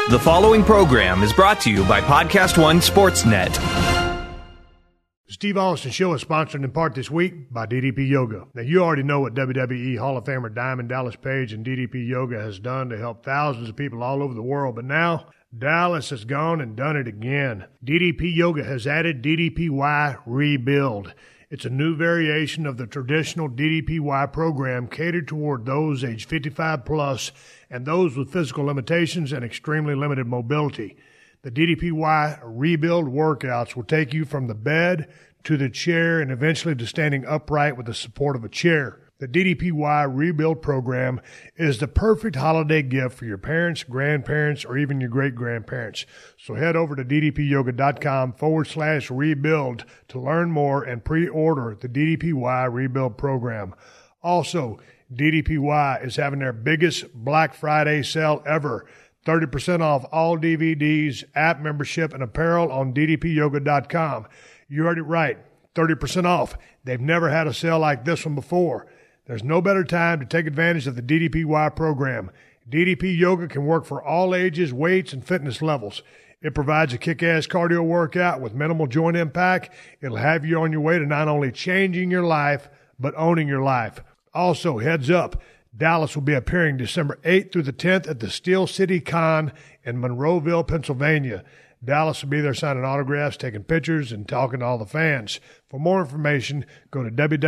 The following program is brought to you by Podcast One Sportsnet. Steve Austin Show is sponsored in part this week by DDP Yoga. Now, you already know what WWE Hall of Famer Diamond Dallas Page and DDP Yoga has done to help thousands of people all over the world, but now Dallas has gone and done it again. DDP Yoga has added DDPY Rebuild. It's a new variation of the traditional DDPY program catered toward those age 55 plus and those with physical limitations and extremely limited mobility. The DDPY Rebuild workouts will take you from the bed to the chair and eventually to standing upright with the support of a chair. The DDPY Rebuild program is the perfect holiday gift for your parents, grandparents, or even your great-grandparents. So head over to ddpyoga.com/rebuild to learn more and pre-order the DDPY Rebuild program. Also, DDPY is having their biggest Black Friday sale ever. 30% off all DVDs, app membership, and apparel on ddpyoga.com. You heard it right, 30% off. They've never had a sale like this one before. There's no better time to take advantage of the DDPY program. DDP Yoga can work for all ages, weights, and fitness levels. It provides a kick-ass cardio workout with minimal joint impact. It'll have you on your way to not only changing your life, but owning your life. Also, heads up, Dallas will be appearing December 8th through the 10th at the Steel City Con in Monroeville, Pennsylvania. Dallas will be there signing autographs, taking pictures, and talking to all the fans. For more information, go to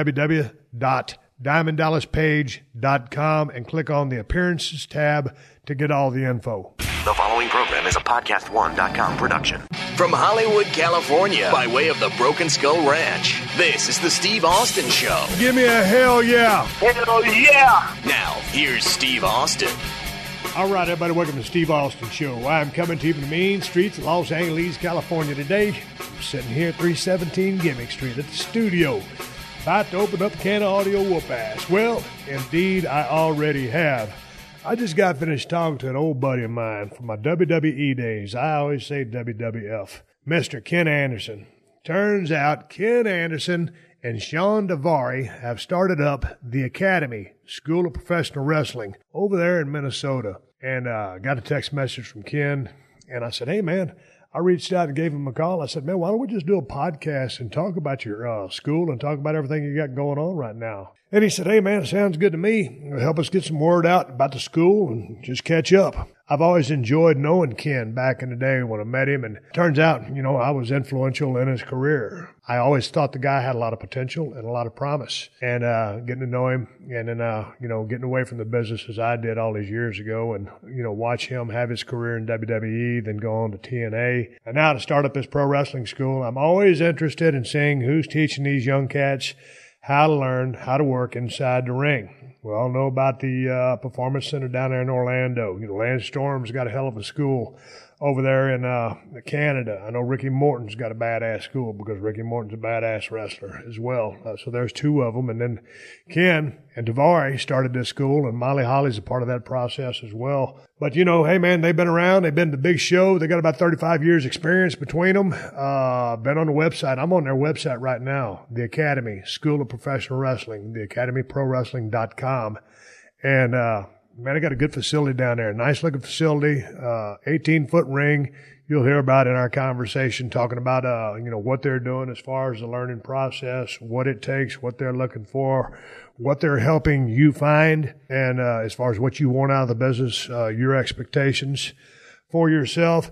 www.diamonddallaspage.com and click on the Appearances tab to get all the info. The following program is a PodcastOne.com production. From Hollywood, California, by way of the Broken Skull Ranch, this is the Steve Austin Show. Give me a hell yeah. Hell yeah. Now, here's Steve Austin. All right, everybody, welcome to Steve Austin Show. I'm coming to you from the mean streets of Los Angeles, California today. I'm sitting here at 317 Gimmick Street at the studio, about to open up a can of audio whoop-ass. Well, indeed, I already have. I just got finished talking to an old buddy of mine from my WWE days. I always say WWF, Mr. Ken Anderson. Turns out Ken Anderson and Shawn Daivari have started up the Academy, School of Professional Wrestling, over there in Minnesota. And got a text message from Ken, and I said, hey, man, I reached out and gave him a call. I said, man, why don't we just do a podcast and talk about your school and talk about everything you got going on right now? And he said, hey, man, it sounds good to me. It'll help us get some word out about the school and just catch up. I've always enjoyed knowing Ken back in the day when I met him, and it turns out, I was influential in his career. I always thought the guy had a lot of potential and a lot of promise, and getting to know him and then, getting away from the business as I did all these years ago and, watch him have his career in WWE, then go on to TNA, and now to start up this pro wrestling school. I'm always interested in seeing who's teaching these young cats how to learn how to work inside the ring. We all know about the Performance Center down there in Orlando. Lance Storm's got a hell of a school over there in Canada. I know Ricky Morton's got a badass school because Ricky Morton's a badass wrestler as well. So there's two of them. And then Ken and Daivari started this school, and Molly Holly's a part of that process as well. But, hey, man, they've been around. They've been to the big show. They got about 35 years experience between them. Been on the website. I'm on their website right now, the Academy, School of Professional Wrestling, theacademyprowrestling.com. And, man, I got a good facility down there. Nice looking facility, 18-foot ring. You'll hear about in our conversation, talking about, what they're doing as far as the learning process, what it takes, what they're looking for, what they're helping you find, and as far as what you want out of the business, your expectations for yourself.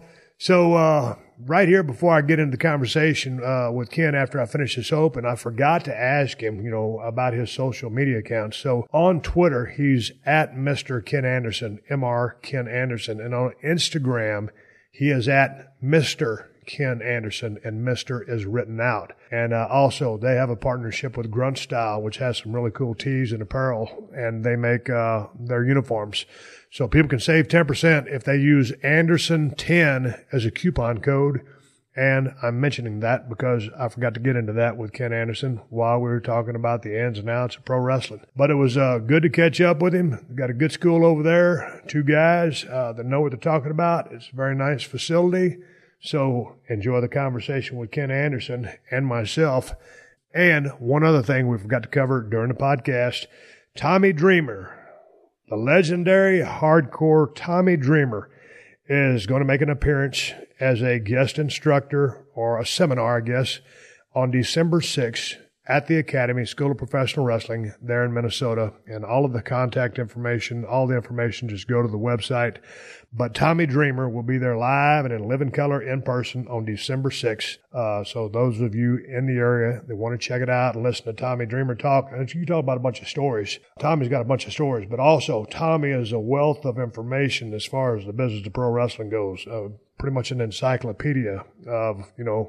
So right here, before I get into the conversation with Ken after I finish this open, I forgot to ask him, about his social media accounts. So on Twitter, he's at Mr. Ken Anderson, Mr. Ken Anderson. And on Instagram, he is at Mr. Ken Anderson, and Mr. is written out. And also, they have a partnership with Grunt Style, which has some really cool tees and apparel, and they make their uniforms. So people can save 10% if they use Anderson10 as a coupon code. And I'm mentioning that because I forgot to get into that with Ken Anderson while we were talking about the ins and outs of pro wrestling. But it was good to catch up with him. Got a good school over there, two guys that know what they're talking about. It's a very nice facility. So enjoy the conversation with Ken Anderson and myself. And one other thing we forgot to cover during the podcast, Tommy Dreamer, the legendary hardcore Tommy Dreamer, is going to make an appearance as a guest instructor or a seminar, I guess, on December 6th at the Academy School of Professional Wrestling there in Minnesota. And all of the contact information, all the information, just go to the website. But Tommy Dreamer will be there live and in living color in person on December 6th. So those of you in the area that want to check it out and listen to Tommy Dreamer talk, and you talk about a bunch of stories. Tommy's got a bunch of stories, but also Tommy is a wealth of information as far as the business of pro wrestling goes. Pretty much an encyclopedia of,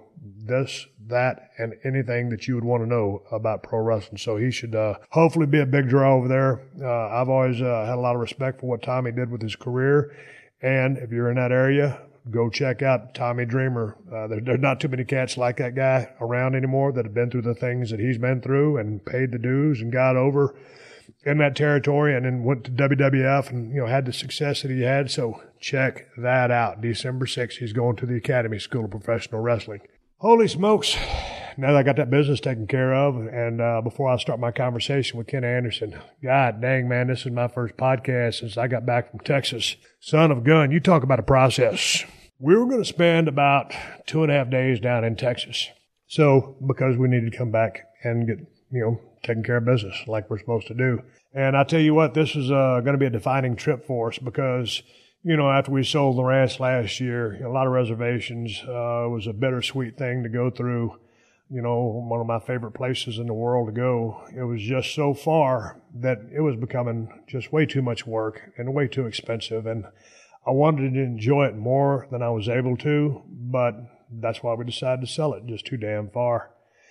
this, that, and anything that you would want to know about pro wrestling. So he should hopefully be a big draw over there. I've always had a lot of respect for what Tommy did with his career. And if you're in that area, go check out Tommy Dreamer. There's not too many cats like that guy around anymore that have been through the things that he's been through and paid the dues and got over in that territory and then went to WWF and, had the success that he had. So check that out. December 6th, he's going to the Academy School of Professional Wrestling. Holy smokes. Now that I got that business taken care of, and before I start my conversation with Ken Anderson, God dang, man, this is my first podcast since I got back from Texas. Son of a gun, you talk about a process. We were going to spend about 2.5 days down in Texas. So, because we needed to come back and get, taking care of business like we're supposed to do. And I tell you what, this is going to be a defining trip for us because, after we sold the ranch last year, a lot of reservations. It was a bittersweet thing to go through. One of my favorite places in the world to go. It was just so far that it was becoming just way too much work and way too expensive. And I wanted to enjoy it more than I was able to, but that's why we decided to sell it, just too damn far.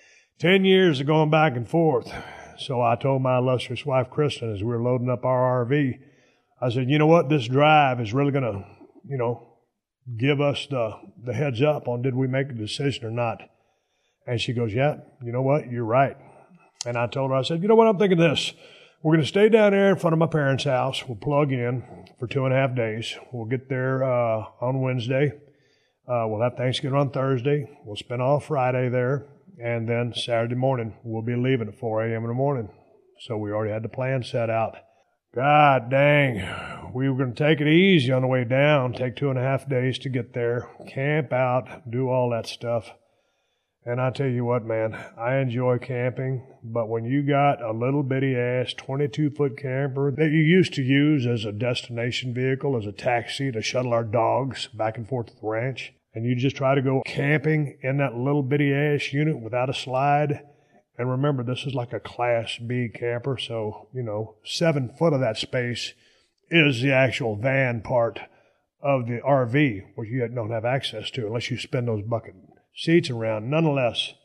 10 years of going back and forth. So I told my illustrious wife, Kristen, as we were loading up our RV, I said, you know what, this drive is really going to, give us the heads up on did we make a decision or not. And she goes, yeah, you know what, you're right. And I told her, I said, you know what, I'm thinking this. We're going to stay down there in front of my parents' house. We'll plug in for 2.5 days. We'll get there on Wednesday. We'll have Thanksgiving on Thursday. We'll spend all Friday there. And then Saturday morning, we'll be leaving at 4 a.m. in the morning. So we already had the plan set out. God dang, we were going to take it easy on the way down, take 2.5 days to get there, camp out, do all that stuff. And I tell you what, man, I enjoy camping, but when you got a little bitty-ass 22-foot camper that you used to use as a destination vehicle, as a taxi to shuttle our dogs back and forth to the ranch, and you just try to go camping in that little bitty-ass unit without a slide, and remember, this is like a Class B camper, so, 7 foot of that space is the actual van part of the RV, which you don't have access to unless you spin those bucket seats around. Nonetheless,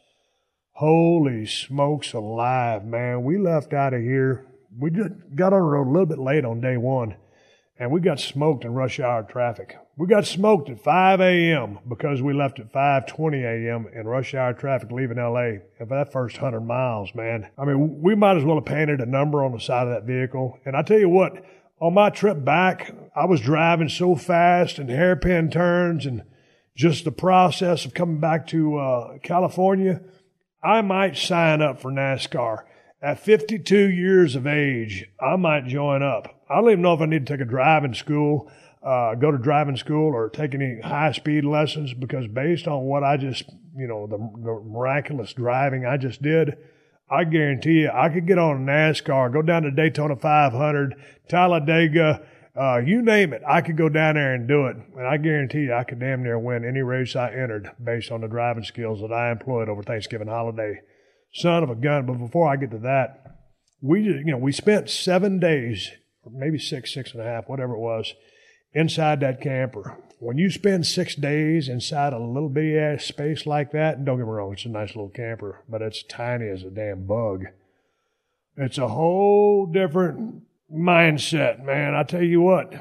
holy smokes alive, man. We left out of here. We just got on the road a little bit late on day one, and we got smoked in rush hour traffic. We got smoked at 5 a.m. because we left at 5:20 a.m. in rush hour traffic leaving L.A. And for that first 100 miles, man, I mean, we might as well have painted a number on the side of that vehicle. And I tell you what, on my trip back, I was driving so fast and hairpin turns and just the process of coming back to California, I might sign up for NASCAR. At 52 years of age, I might join up. I don't even know if I need to take a driving school, go to driving school or take any high-speed lessons because based on what I just, the miraculous driving I just did, I guarantee you I could get on a NASCAR, go down to Daytona 500, Talladega, you name it, I could go down there and do it. And I guarantee you I could damn near win any race I entered based on the driving skills that I employed over Thanksgiving holiday. Son of a gun. But before I get to that, we spent 7 days, or maybe 6.5, whatever it was, inside that camper. When you spend 6 days inside a little bitty ass space like that, and don't get me wrong, it's a nice little camper, but it's tiny as a damn bug. It's a whole different mindset, man. I tell you what,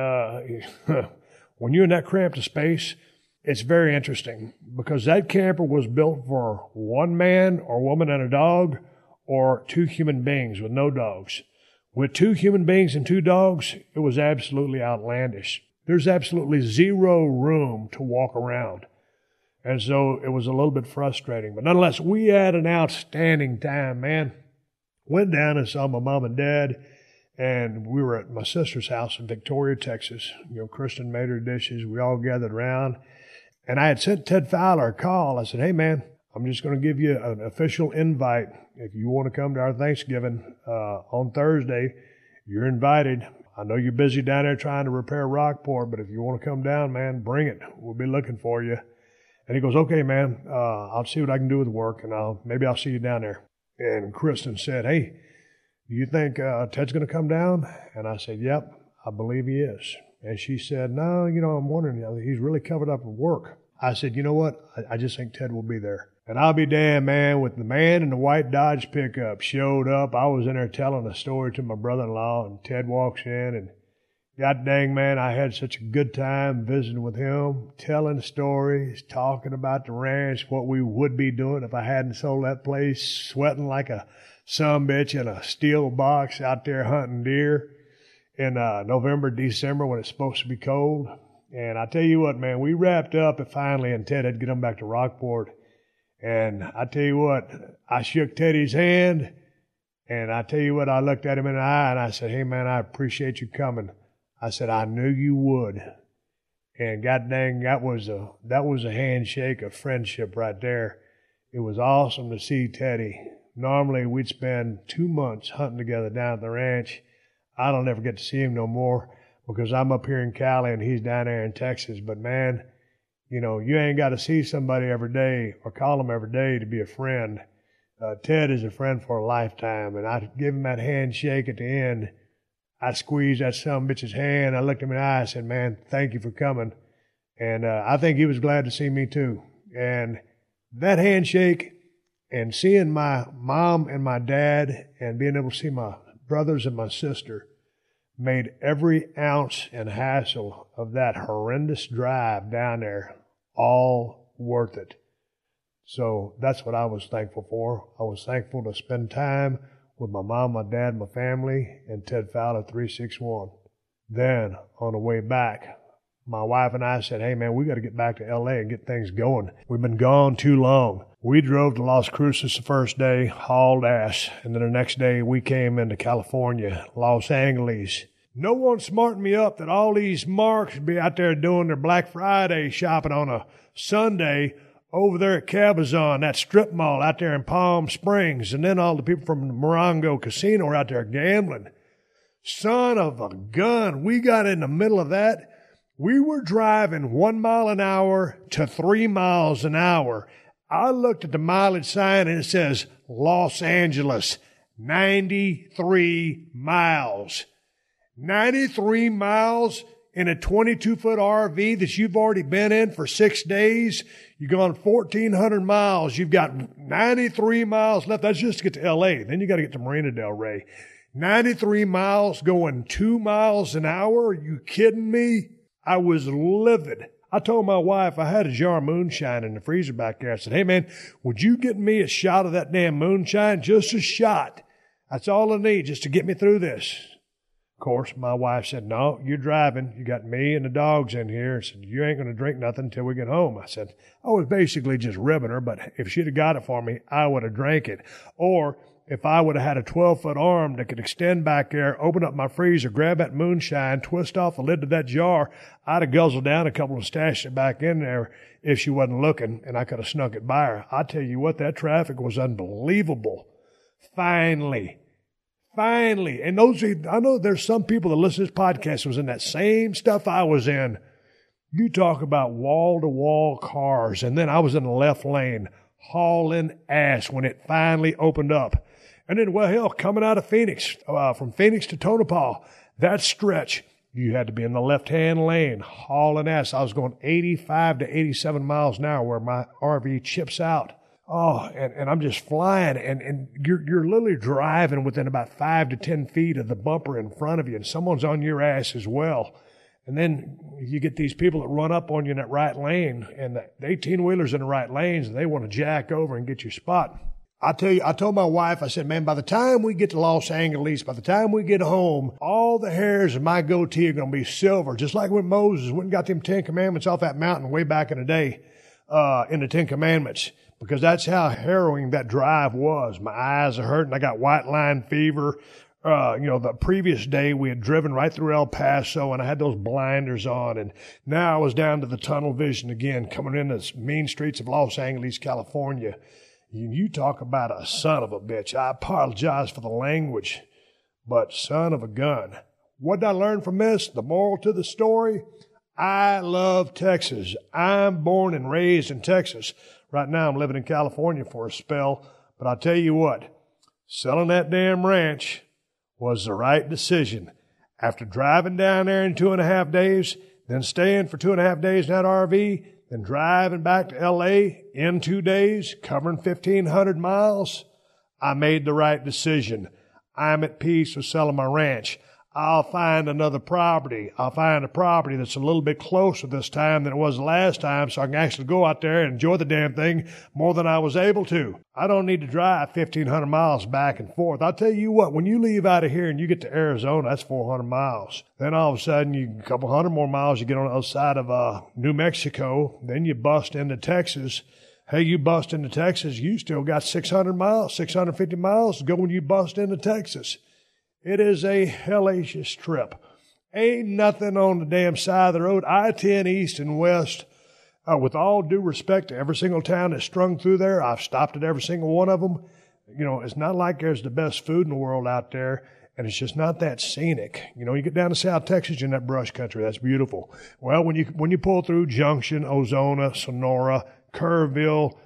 when you're in that cramped space, it's very interesting because that camper was built for one man or woman and a dog or 2 human beings with no dogs. With 2 human beings and 2 dogs, it was absolutely outlandish. There's absolutely zero room to walk around. And so it was a little bit frustrating. But nonetheless, we had an outstanding time, man. Went down and saw my mom and dad. And we were at my sister's house in Victoria, Texas. Kristen made her dishes. We all gathered around. And I had sent Ted Fowler a call. I said, hey, man, I'm just going to give you an official invite. If you want to come to our Thanksgiving on Thursday, you're invited. I know you're busy down there trying to repair Rockport, but if you want to come down, man, bring it. We'll be looking for you. And he goes, okay, man, I'll see what I can do with work, and maybe I'll see you down there. And Kristen said, hey, do you think Ted's going to come down? And I said, yep, I believe he is. And she said, no, I'm wondering, he's really covered up with work. I said, you know what? I just think Ted will be there. And I'll be damned, man, with the man in the white Dodge pickup showed up. I was in there telling a story to my brother-in-law, and Ted walks in, and God dang, man, I had such a good time visiting with him, telling stories, talking about the ranch, what we would be doing if I hadn't sold that place, sweating like a sumbitch in a steel box out there hunting deer in November, December when it's supposed to be cold. And I tell you what, man, we wrapped up and finally, and Ted had to get him back to Rockport. And I tell you what, I shook Teddy's hand, and I tell you what, I looked at him in the eye, and I said, hey, man, I appreciate you coming. I said, I knew you would. And God dang, that was a handshake of friendship right there. It was awesome to see Teddy. Normally, we'd spend 2 months hunting together down at the ranch. I don't ever get to see him no more because I'm up here in Cali and he's down there in Texas. But, man, you ain't got to see somebody every day or call them every day to be a friend. Ted is a friend for a lifetime, and I give him that handshake at the end. I squeezed that sumbitch's hand. I looked him in the eye and said, man, thank you for coming. And I think he was glad to see me too. And that handshake and seeing my mom and my dad and being able to see my brothers and my sister made every ounce and hassle of that horrendous drive down there all worth it. So that's what I was thankful for. I was thankful to spend time with my mom, my dad, my family, and Ted Fowler 361. Then, on the way back, my wife and I said, hey, man, we got to get back to L.A. and get things going. We've been gone too long. We drove to Las Cruces the first day, hauled ass, and then the next day we came into California, Los Angeles. No one smartened me up that all these marks would be out there doing their Black Friday shopping on a Sunday over there at Cabazon, that strip mall out there in Palm Springs, and then all the people from the Morongo Casino were out there gambling. Son of a gun, we got in the middle of that. We were driving 1 mile an hour to 3 miles an hour. I looked at the mileage sign and it says Los Angeles, 93 miles. 93 miles in a 22-foot RV that you've already been in for 6 days. You've gone 1,400 miles. You've got 93 miles left. That's just to get to L.A. Then you got to get to Marina del Rey. 93 miles going 2 miles an hour? Are you kidding me? I was livid. I told my wife I had a jar of moonshine in the freezer back there. I said, hey, man, would you get me a shot of that damn moonshine? Just a shot. That's all I need just to get me through this. Of course, my wife said, no, you're driving. You got me and the dogs in here. And said, you ain't going to drink nothing until we get home. I said, I was basically just ribbing her, but if she'd have got it for me, I would have drank it. Or if I would have had a 12-foot arm that could extend back there, open up my freezer, grab that moonshine, twist off the lid to that jar, I'd have guzzled down a couple and stashed it back in there if she wasn't looking, and I could have snuck it by her. I tell you what, that traffic was unbelievable. Finally. And I know there's some people that listen to this podcast was in that same stuff I was in. You talk about wall-to-wall cars, and then I was in the left lane hauling ass when it finally opened up. And then, well, hell, coming out of Phoenix, from Phoenix to Tonopah, that stretch, you had to be in the left-hand lane hauling ass. I was going 85 to 87 miles an hour where my RV chips out. Oh, and I'm just flying, and you're literally driving within about 5 to 10 feet of the bumper in front of you, and someone's on your ass as well. And then you get these people that run up on you in that right lane, and the 18-wheelers in the right lanes, and they want to jack over and get your spot. I tell you, I told my wife, I said, man, by the time we get to Los Angeles, by the time we get home, all the hairs in my goatee are going to be silver, just like when Moses went and got them 10 Commandments off that mountain way back in the day, in the 10 Commandments. Because that's how harrowing that drive was. My eyes are hurting. I got white line fever. The previous day we had driven right through El Paso, and I had those blinders on, and now I was down to the tunnel vision again, coming in the mean streets of Los Angeles, California. You talk about a son of a bitch. I apologize for the language, but son of a gun. What did I learn from this? The moral to the story? I love Texas. I'm born and raised in Texas. Right now I'm living in California for a spell, but I'll tell you what, selling that damn ranch was the right decision. After driving down there in 2.5 days, then staying for 2.5 days in that RV, then driving back to L.A. in 2 days, covering 1,500 miles, I made the right decision. I'm at peace with selling my ranch. I'll find another property. I'll find a property that's a little bit closer this time than it was last time, so I can actually go out there and enjoy the damn thing more than I was able to. I don't need to drive 1,500 miles back and forth. I'll tell you what, when you leave out of here and you get to Arizona, that's 400 miles. Then all of a sudden, a couple hundred more miles, you get on the other side of New Mexico. Then you bust into Texas. Hey, you bust into Texas, you still got 600 miles, 650 miles to go when you bust into Texas. It is a hellacious trip. Ain't nothing on the damn side of the road. I-10 east and west. With all due respect to every single town that's strung through there, I've stopped at every single one of them. It's not like there's the best food in the world out there, and it's just not that scenic. You get down to South Texas, you're in that brush country. That's beautiful. Well, when you pull through Junction, Ozona, Sonora, Kerrville,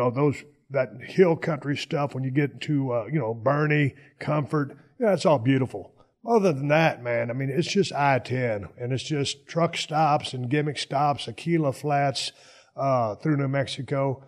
that hill country stuff, when you get to, Bernie, Comfort, it's all beautiful. Other than that, man, it's just I-10, and it's just truck stops and gimmick stops, Aquila Flats, through New Mexico.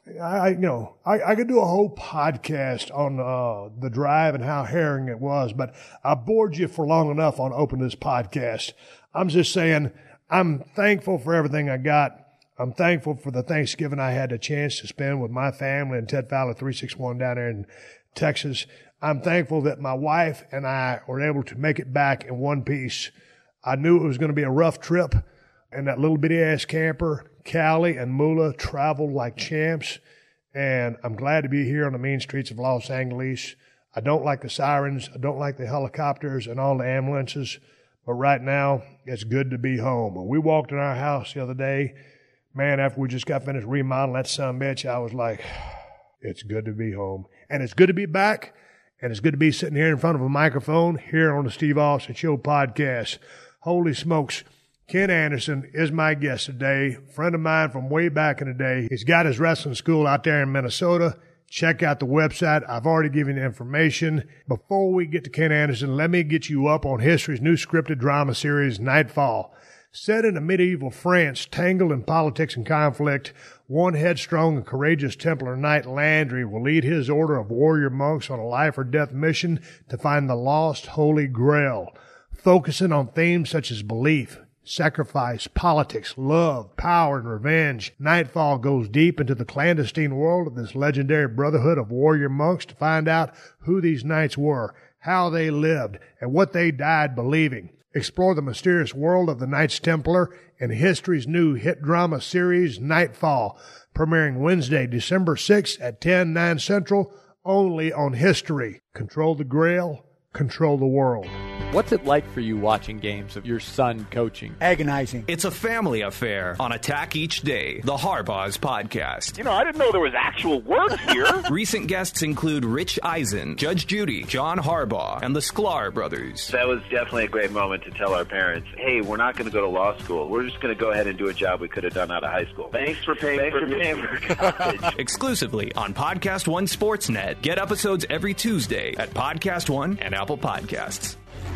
I could do a whole podcast on the drive and how harrowing it was, but I bored you for long enough on opening this podcast. I'm just saying I'm thankful for everything I got. I'm thankful for the Thanksgiving I had a chance to spend with my family and Ted Fowler 361 down there in Texas. I'm thankful that my wife and I were able to make it back in one piece. I knew it was going to be a rough trip, and that little bitty-ass camper, Callie and Mula, traveled like champs, and I'm glad to be here on the main streets of Los Angeles. I don't like the sirens. I don't like the helicopters and all the ambulances, but right now, it's good to be home. When we walked in our house the other day, man, after we just got finished remodeling that sumbitch, I was like, it's good to be home. And it's good to be back. And it's good to be sitting here in front of a microphone here on the Steve Austin Show podcast. Holy smokes. Ken Anderson is my guest today. Friend of mine from way back in the day. He's got his wrestling school out there in Minnesota. Check out the website. I've already given you information. Before we get to Ken Anderson, let me get you up on history's new scripted drama series, Nightfall. Set in a medieval France, tangled in politics and conflict, one headstrong and courageous Templar knight, Landry, will lead his order of warrior monks on a life-or-death mission to find the lost Holy Grail, focusing on themes such as belief, sacrifice, politics, love, power, and revenge. Nightfall goes deep into the clandestine world of this legendary brotherhood of warrior monks to find out who these knights were, how they lived, and what they died believing. Explore the mysterious world of the Knights Templar in history's new hit drama series, Nightfall, premiering Wednesday, December 6th at 10/9 Central, only on History. Control the Grail, control the world. What's it like for you watching games of your son coaching? Agonizing. It's a family affair on Attack Each Day, the Harbaugh's podcast. I didn't know there was actual work here. Recent guests include Rich Eisen, Judge Judy, John Harbaugh, and the Sklar brothers. That was definitely a great moment to tell our parents, hey, we're not going to go to law school. We're just going to go ahead and do a job we could have done out of high school. Thanks for paying for college. Exclusively on Podcast One Sportsnet. Get episodes every Tuesday at Podcast One and Apple Podcasts.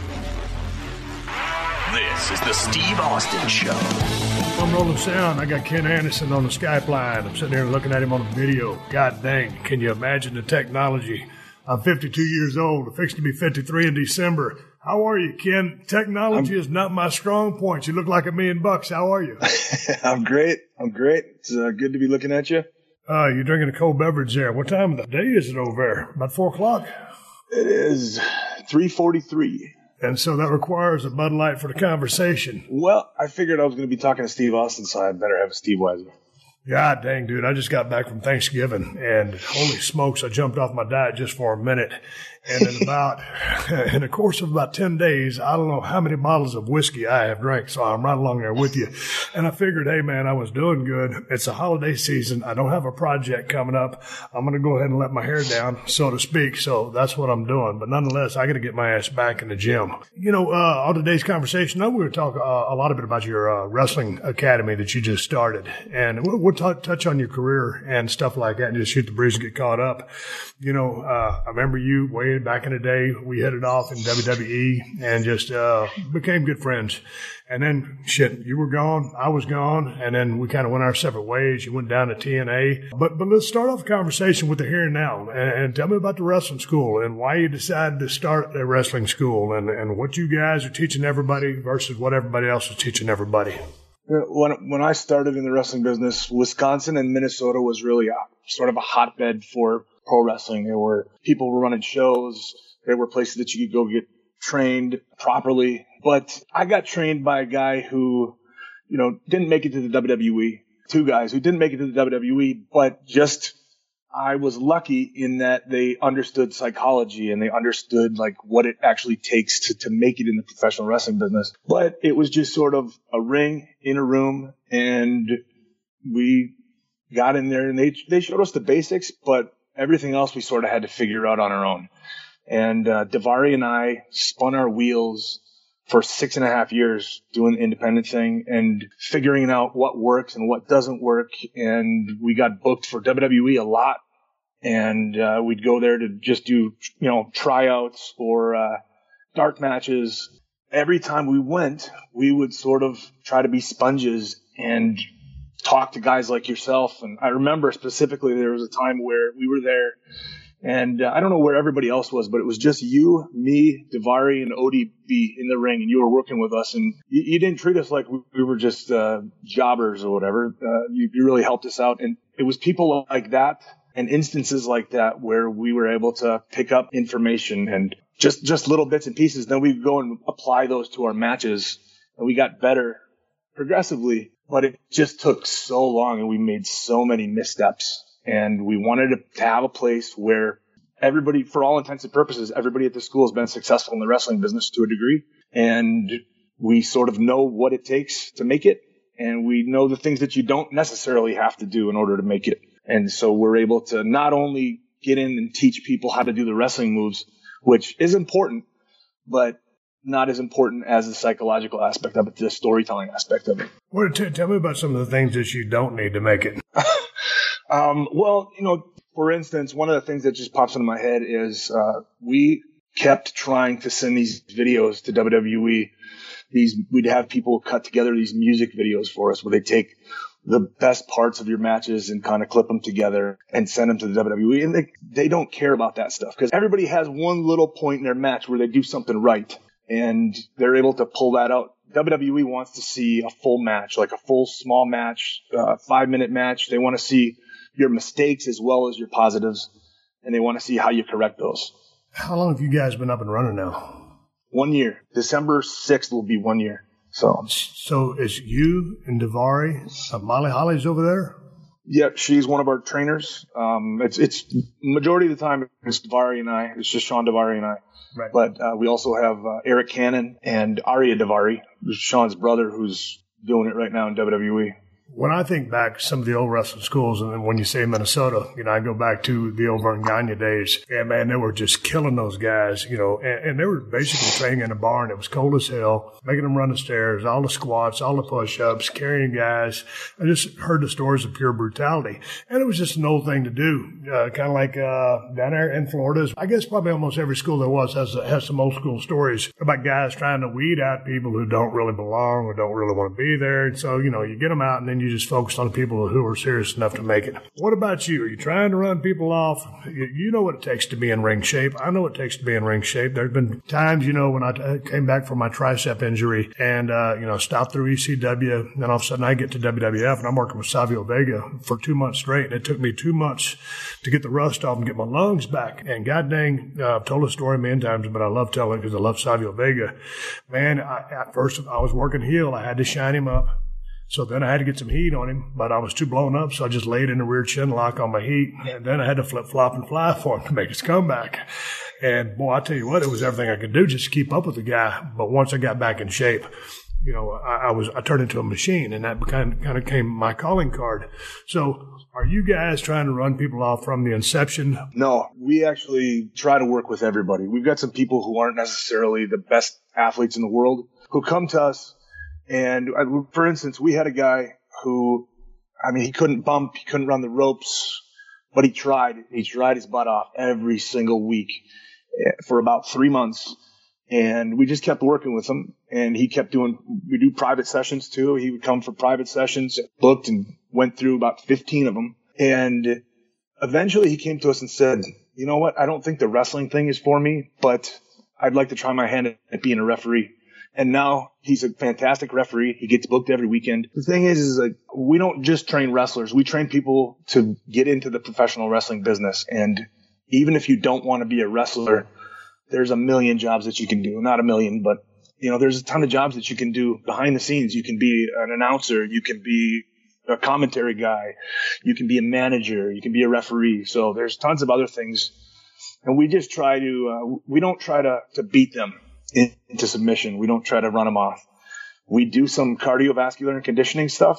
This is the Steve Austin Show. I'm rolling sound. I got Ken Anderson on the Skype line. I'm sitting here looking at him on the video. God dang, can you imagine the technology? I'm 52 years old. I'm fixing to be 53 in December. How are you, Ken? Technology is not my strong point. You look like $1 million. How are you? I'm great. It's good to be looking at you. You're drinking a cold beverage there. What time of the day is it over there? About 4 o'clock? It is 3:43. And so that requires a Bud Light for the conversation. Well, I figured I was going to be talking to Steve Austin, so I better have a Steve Weiser. God dang, dude. I just got back from Thanksgiving, and holy smokes, I jumped off my diet just for a minute. And in the course of about 10 days, I don't know how many bottles of whiskey I have drank, so I'm right along there with you. And I figured, hey, man, I was doing good. It's a holiday season. I don't have a project coming up. I'm going to go ahead and let my hair down, so to speak. So that's what I'm doing. But nonetheless, I got to get my ass back in the gym. On today's conversation, I know we were talking a lot about your wrestling academy that you just started. And we'll touch on your career and stuff like that and just shoot the breeze and get caught up. I remember you way back in the day. We headed off in WWE and just became good friends. And then, you were gone, I was gone, and then we kind of went our separate ways. You went down to TNA. But let's start off the conversation with the here and now. And tell me about the wrestling school and why you decided to start a wrestling school and what you guys are teaching everybody versus what everybody else is teaching everybody. When I started in the wrestling business, Wisconsin and Minnesota was really sort of a hotbed for pro wrestling. There were people were running shows. There were places that you could go get trained properly. But I got trained by a guy who, didn't make it to the WWE. Two guys who didn't make it to the WWE, but I was lucky in that they understood psychology and they understood what it actually takes to make it in the professional wrestling business. But it was just sort of a ring in a room, and we got in there and they showed us the basics, but everything else we sort of had to figure out on our own. And Davari and I spun our wheels for 6.5 years doing the independent thing and figuring out what works and what doesn't work. And we got booked for WWE a lot. And we'd go there to just do, tryouts or dark matches. Every time we went, we would sort of try to be sponges and talk to guys like yourself. And I remember specifically there was a time where we were there, and I don't know where everybody else was, but it was just you, me, Davari, and ODB in the ring, and you were working with us. And you didn't treat us like we were just jobbers or whatever. You really helped us out. And it was people like that and instances like that where we were able to pick up information and just little bits and pieces. Then we'd go and apply those to our matches, and we got better progressively. But it just took so long, and we made so many missteps. And we wanted to have a place where everybody, for all intents and purposes, everybody at the school has been successful in the wrestling business to a degree. And we sort of know what it takes to make it. And we know the things that you don't necessarily have to do in order to make it. And so we're able to not only get in and teach people how to do the wrestling moves, which is important, but not as important as the psychological aspect of it, the storytelling aspect of it. Well, tell me about some of the things that you don't need to make it. For instance, one of the things that just pops into my head is we kept trying to send these videos to WWE. We'd have people cut together these music videos for us where they take the best parts of your matches and kind of clip them together and send them to the WWE. And they don't care about that stuff because everybody has one little point in their match where they do something right, and they're able to pull that out. WWE wants to see a full match, like a full small match, 5-minute match. They want to see your mistakes as well as your positives, and they want to see how you correct those. How long have you guys been up and running now? 1 year. December 6th will be 1 year. So it's you and Davari. Molly Holly's over there? Yep, she's one of our trainers. It's majority of the time it's Davari and I. It's just Sean Davari and I. Right. But we also have Eric Cannon and Arya Davari, who's Sean's brother, who's doing it right now in WWE. When I think back to some of the old wrestling schools, and when you say Minnesota, I go back to the old Vern Gagne days, and man, they were just killing those guys, and they were basically training in a barn. It was cold as hell, making them run the stairs, all the squats, all the push-ups, carrying guys. I just heard the stories of pure brutality, and it was just an old thing to do, kind of like down there in Florida. I guess probably almost every school there was has some old school stories about guys trying to weed out people who don't really belong or don't really want to be there. And so, you get them out, and then you just focus on people who are serious enough to make it. What about you? Are you trying to run people off? You know what it takes to be in ring shape. I know what it takes to be in ring shape. There's been times, when I came back from my tricep injury and, stopped through ECW, then all of a sudden I get to WWF and I'm working with Savio Vega for 2 months straight. And it took me 2 months to get the rust off and get my lungs back. And god dang, I've told the story many times, but I love telling it because I love Savio Vega. Man, at first I was working heel. I had to shine him up. So then I had to get some heat on him, but I was too blown up, so I just laid in a rear chin lock on my heat, and then I had to flip-flop and fly for him to make his comeback. And, boy, I tell you what, it was everything I could do just to keep up with the guy. But once I got back in shape, you know, I turned into a machine, and that kind of became my calling card. So are you guys trying to run people off from the inception? No, we actually try to work with everybody. We've got some people who aren't necessarily the best athletes in the world who come to us. And for instance, we had a guy who, I mean, he couldn't bump, he couldn't run the ropes, but he tried. He tried his butt off every single week for about 3 months. And we just kept working with him, and he kept we do private sessions too. He would come for private sessions, booked, and went through about 15 of them. And eventually he came to us and said, you know what? I don't think the wrestling thing is for me, but I'd like to try my hand at being a referee. And now he's a fantastic referee. He gets booked every weekend. The thing is like, we don't just train wrestlers. We train people to get into the professional wrestling business. And even if you don't want to be a wrestler, there's a million jobs that you can do. Not a million, but you know, there's a ton of jobs that you can do behind the scenes. You can be an announcer. You can be a commentary guy. You can be a manager. You can be a referee. So there's tons of other things. And we just try to, we don't try to beat them into submission. We don't try to run them off. We do some cardiovascular and conditioning stuff,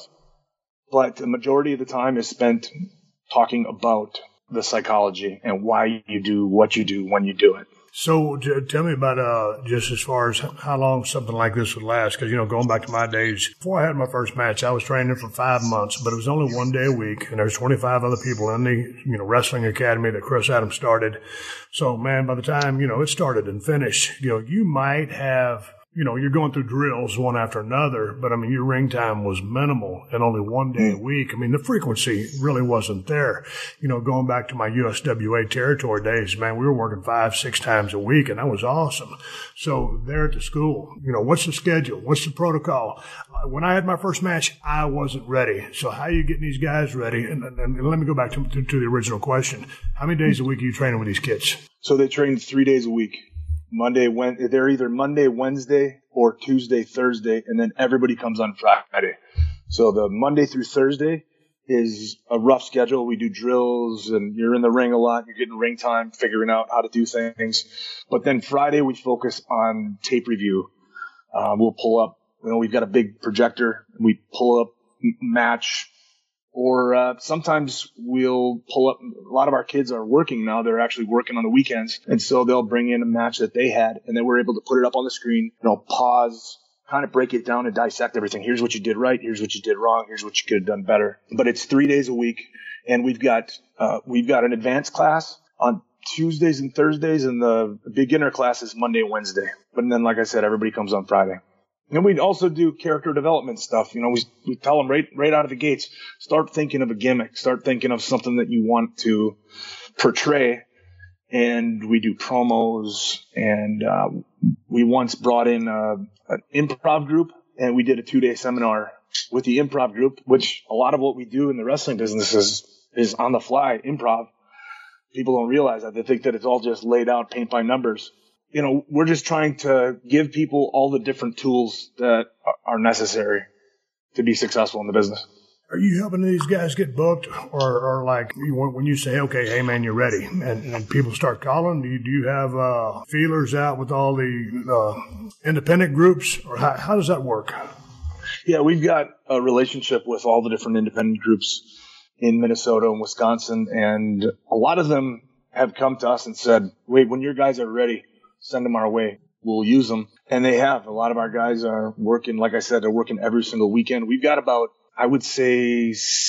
but the majority of the time is spent talking about the psychology and why you do what you do when you do it. So tell me about just as far as how long something like this would last. Because, you know, going back to my days, before I had my first match, I was training for 5 months, but it was only 1 day a week. And there's 25 other people in the, you know, wrestling academy that Chris Adams started. So, man, by the time, you know, it started and finished, you know, you might have, you know, you're going through drills one after another, but I mean, your ring time was minimal and only 1 day a week. I mean, the frequency really wasn't there. You know, going back to my USWA territory days, man, we were working 5-6 times a week, and that was awesome. So there at the school, you know, what's the schedule? What's the protocol? When I had my first match, I wasn't ready. So how are you getting these guys ready? And let me go back to the original question. How many days a week are you training with these kids? So they train 3 days a week. They're either Monday, Wednesday, or Tuesday, Thursday, and then everybody comes on Friday. So the Monday through Thursday is a rough schedule. We do drills, and you're in the ring a lot. You're getting ring time, figuring out how to do things. But then Friday, we focus on tape review. We'll pull up, you know, we've got a big projector. We pull up match. Or sometimes we'll pull up. A lot of our kids are working now. They're actually working on the weekends. And so they'll bring in a match that they had, and then we're able to put it up on the screen, you know, pause, kind of break it down and dissect everything. Here's what you did right. Here's what you did wrong. Here's what you could have done better. But it's 3 days a week, and we've got an advanced class on Tuesdays and Thursdays, and the beginner class is Monday and Wednesday. But then, like I said, everybody comes on Friday. And we also do character development stuff. You know, we tell them right out of the gates, start thinking of a gimmick, start thinking of something that you want to portray. And we do promos. And we once brought in an improv group, and we did a 2-day seminar with the improv group, which a lot of what we do in the wrestling business is on the fly improv. People don't realize that. They think that it's all just laid out paint by numbers. You know, we're just trying to give people all the different tools that are necessary to be successful in the business. Are you helping these guys get booked, or like when you say, okay, hey man, you're ready, and people start calling? Do you have feelers out with all the independent groups, or how does that work? Yeah, we've got a relationship with all the different independent groups in Minnesota and Wisconsin, and a lot of them have come to us and said, wait, when your guys are ready, send them our way. We'll use them. And they have. A lot of our guys are working, like I said, they're working every single weekend. We've got about, I would say,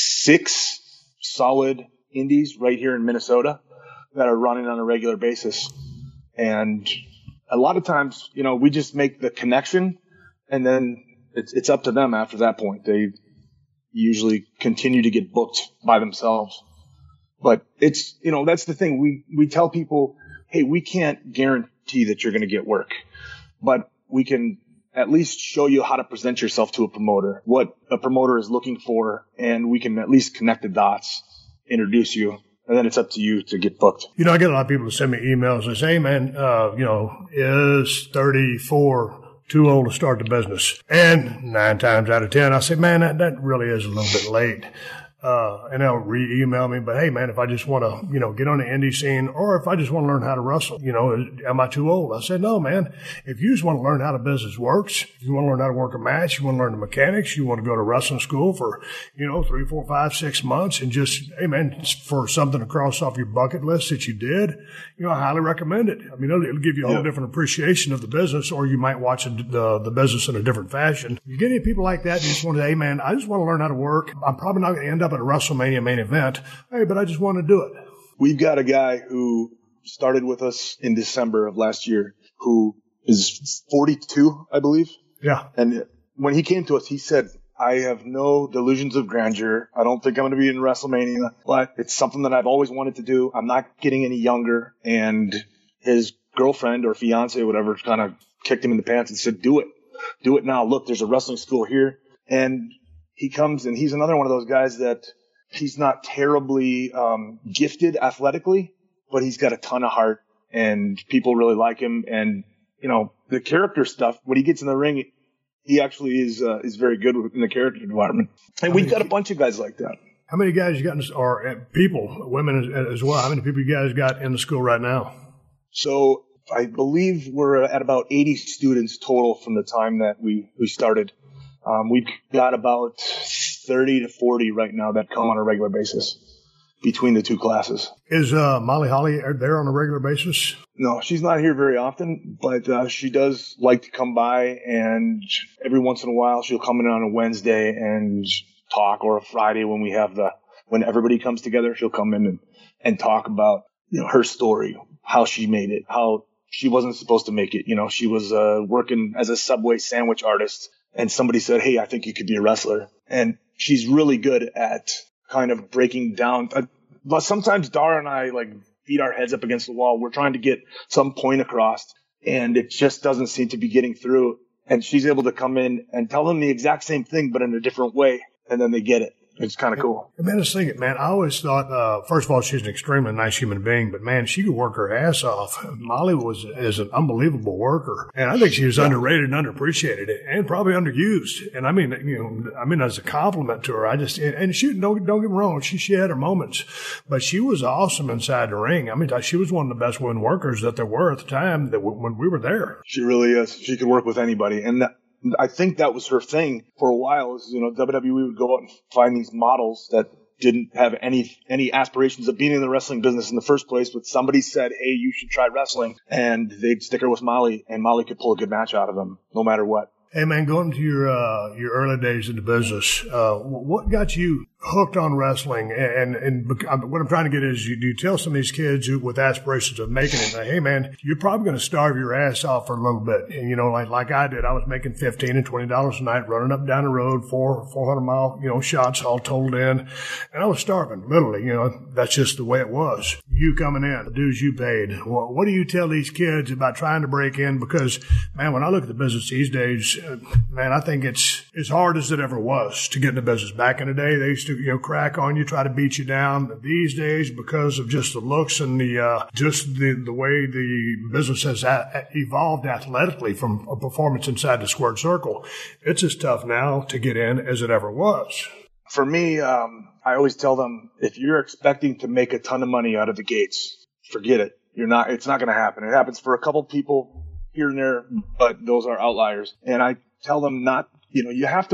6 solid indies right here in Minnesota that are running on a regular basis. And a lot of times, you know, we just make the connection, and then it's up to them after that point. They usually continue to get booked by themselves. But it's, you know, that's the thing. We tell people, hey, we can't guarantee that you're going to get work, but we can at least show you how to present yourself to a promoter, what a promoter is looking for, and we can at least connect the dots, introduce you, and then it's up to you to get booked. You know, I get a lot of people to send me emails and say, hey man, you know, is 34 too old to start the business? And 9 times out of 10, I say, man, that really is a little bit late. and they'll email me, but hey, man, if I just want to, get on the indie scene, or if I just want to learn how to wrestle, am I too old? I said, no, man. If you just want to learn how the business works, if you want to learn how to work a match, you want to learn the mechanics, you want to go to wrestling school for, 3, 4, 5, 6 months and just, hey, man, for something to cross off your bucket list that you did, I highly recommend it. I mean, it'll give you a whole different appreciation of the business, or you might watch the business in a different fashion. You get any people like that, you just want to, hey, man, I just want to learn how to work. I'm probably not going to end up at a WrestleMania main event. Hey, but I just want to do it. We've got a guy who started with us in December of last year who is 42, I believe. Yeah. And when he came to us, he said, I have no delusions of grandeur. I don't think I'm going to be in WrestleMania, but it's something that I've always wanted to do. I'm not getting any younger. And his girlfriend or fiance or whatever kind of kicked him in the pants and said, do it. Do it now. Look, there's a wrestling school here. And he comes, and he's another one of those guys that he's not terribly gifted athletically, but he's got a ton of heart, and people really like him. And, the character stuff, when he gets in the ring, he actually is very good in the character department. And we've got a bunch of guys like that. How many guys you got or people, women as well? How many people you guys got in the school right now? So I believe we're at about 80 students total from the time that we started. We've got about 30 to 40 right now that come on a regular basis between the two classes. Is Molly Holly there on a regular basis? No, she's not here very often, but she does like to come by, and every once in a while she'll come in on a Wednesday and talk, or a Friday when everybody comes together, she'll come in and talk about, her story, how she made it, how she wasn't supposed to make it. She was working as a Subway sandwich artist, and somebody said, hey, I think you could be a wrestler. And she's really good at kind of breaking down. But sometimes Dara and I beat our heads up against the wall. We're trying to get some point across, and it just doesn't seem to be getting through. And she's able to come in and tell them the exact same thing, but in a different way. And then they get it. It's kind of cool. Man, let's think it, man. I always thought, first of all, she's an extremely nice human being, but man, she could work her ass off. Molly is an unbelievable worker. And I think she was underrated and underappreciated and probably underused. And I mean, as a compliment to her, and she, don't get me wrong, she had her moments, but she was awesome inside the ring. I mean, she was one of the best women workers that there were at the time when we were there. She really is. She could work with anybody. And I think that was her thing for a while. Is, WWE would go out and find these models that didn't have any aspirations of being in the wrestling business in the first place, but somebody said, hey, you should try wrestling, and they'd stick her with Molly, and Molly could pull a good match out of them no matter what. Hey, man, going to your early days in the business, what got you hooked on wrestling? And what I'm trying to get is, you tell some of these kids with aspirations of making it, hey, man, you're probably going to starve your ass off for a little bit. And, like I did, I was making $15 and $20 a night, running up and down the road, 400-mile, shots all totaled in. And I was starving, literally. That's just the way it was. You coming in, the dues you paid. What do you tell these kids about trying to break in? Because, man, when I look at the business these days, man, I think it's as hard as it ever was to get in the business. Back in the day, they used to, crack on you, try to beat you down. These days, because of just the looks and the way the business has evolved athletically from a performance inside the squared circle, it's as tough now to get in as it ever was. For me, I always tell them, if you're expecting to make a ton of money out of the gates, forget it. It's not going to happen. It happens for a couple people here and there, but those are outliers. And I tell them you have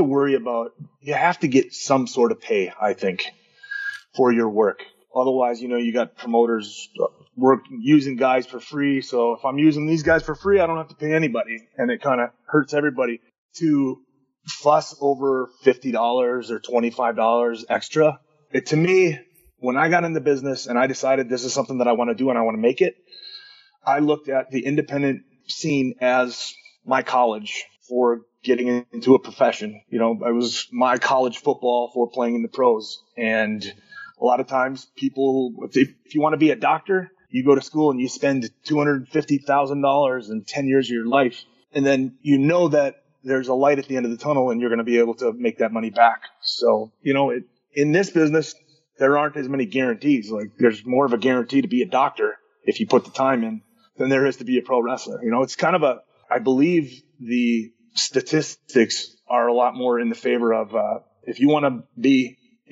to get some sort of pay, I think, for your work. Otherwise, you got promoters using guys for free. So if I'm using these guys for free, I don't have to pay anybody. And it kind of hurts everybody to fuss over $50 or $25 extra. To me, when I got in the business and I decided this is something that I want to do and I want to make it, I looked at the independent scene as my college for getting into a profession. It was my college football for playing in the pros. And a lot of times people, if you want to be a doctor, you go to school and you spend $250,000 in 10 years of your life. And then that there's a light at the end of the tunnel and you're going to be able to make that money back. So, in this business, there aren't as many guarantees. There's more of a guarantee to be a doctor if you put the time in than there is to be a pro wrestler. It's kind of I believe the statistics are a lot more in the favor of, if you want to be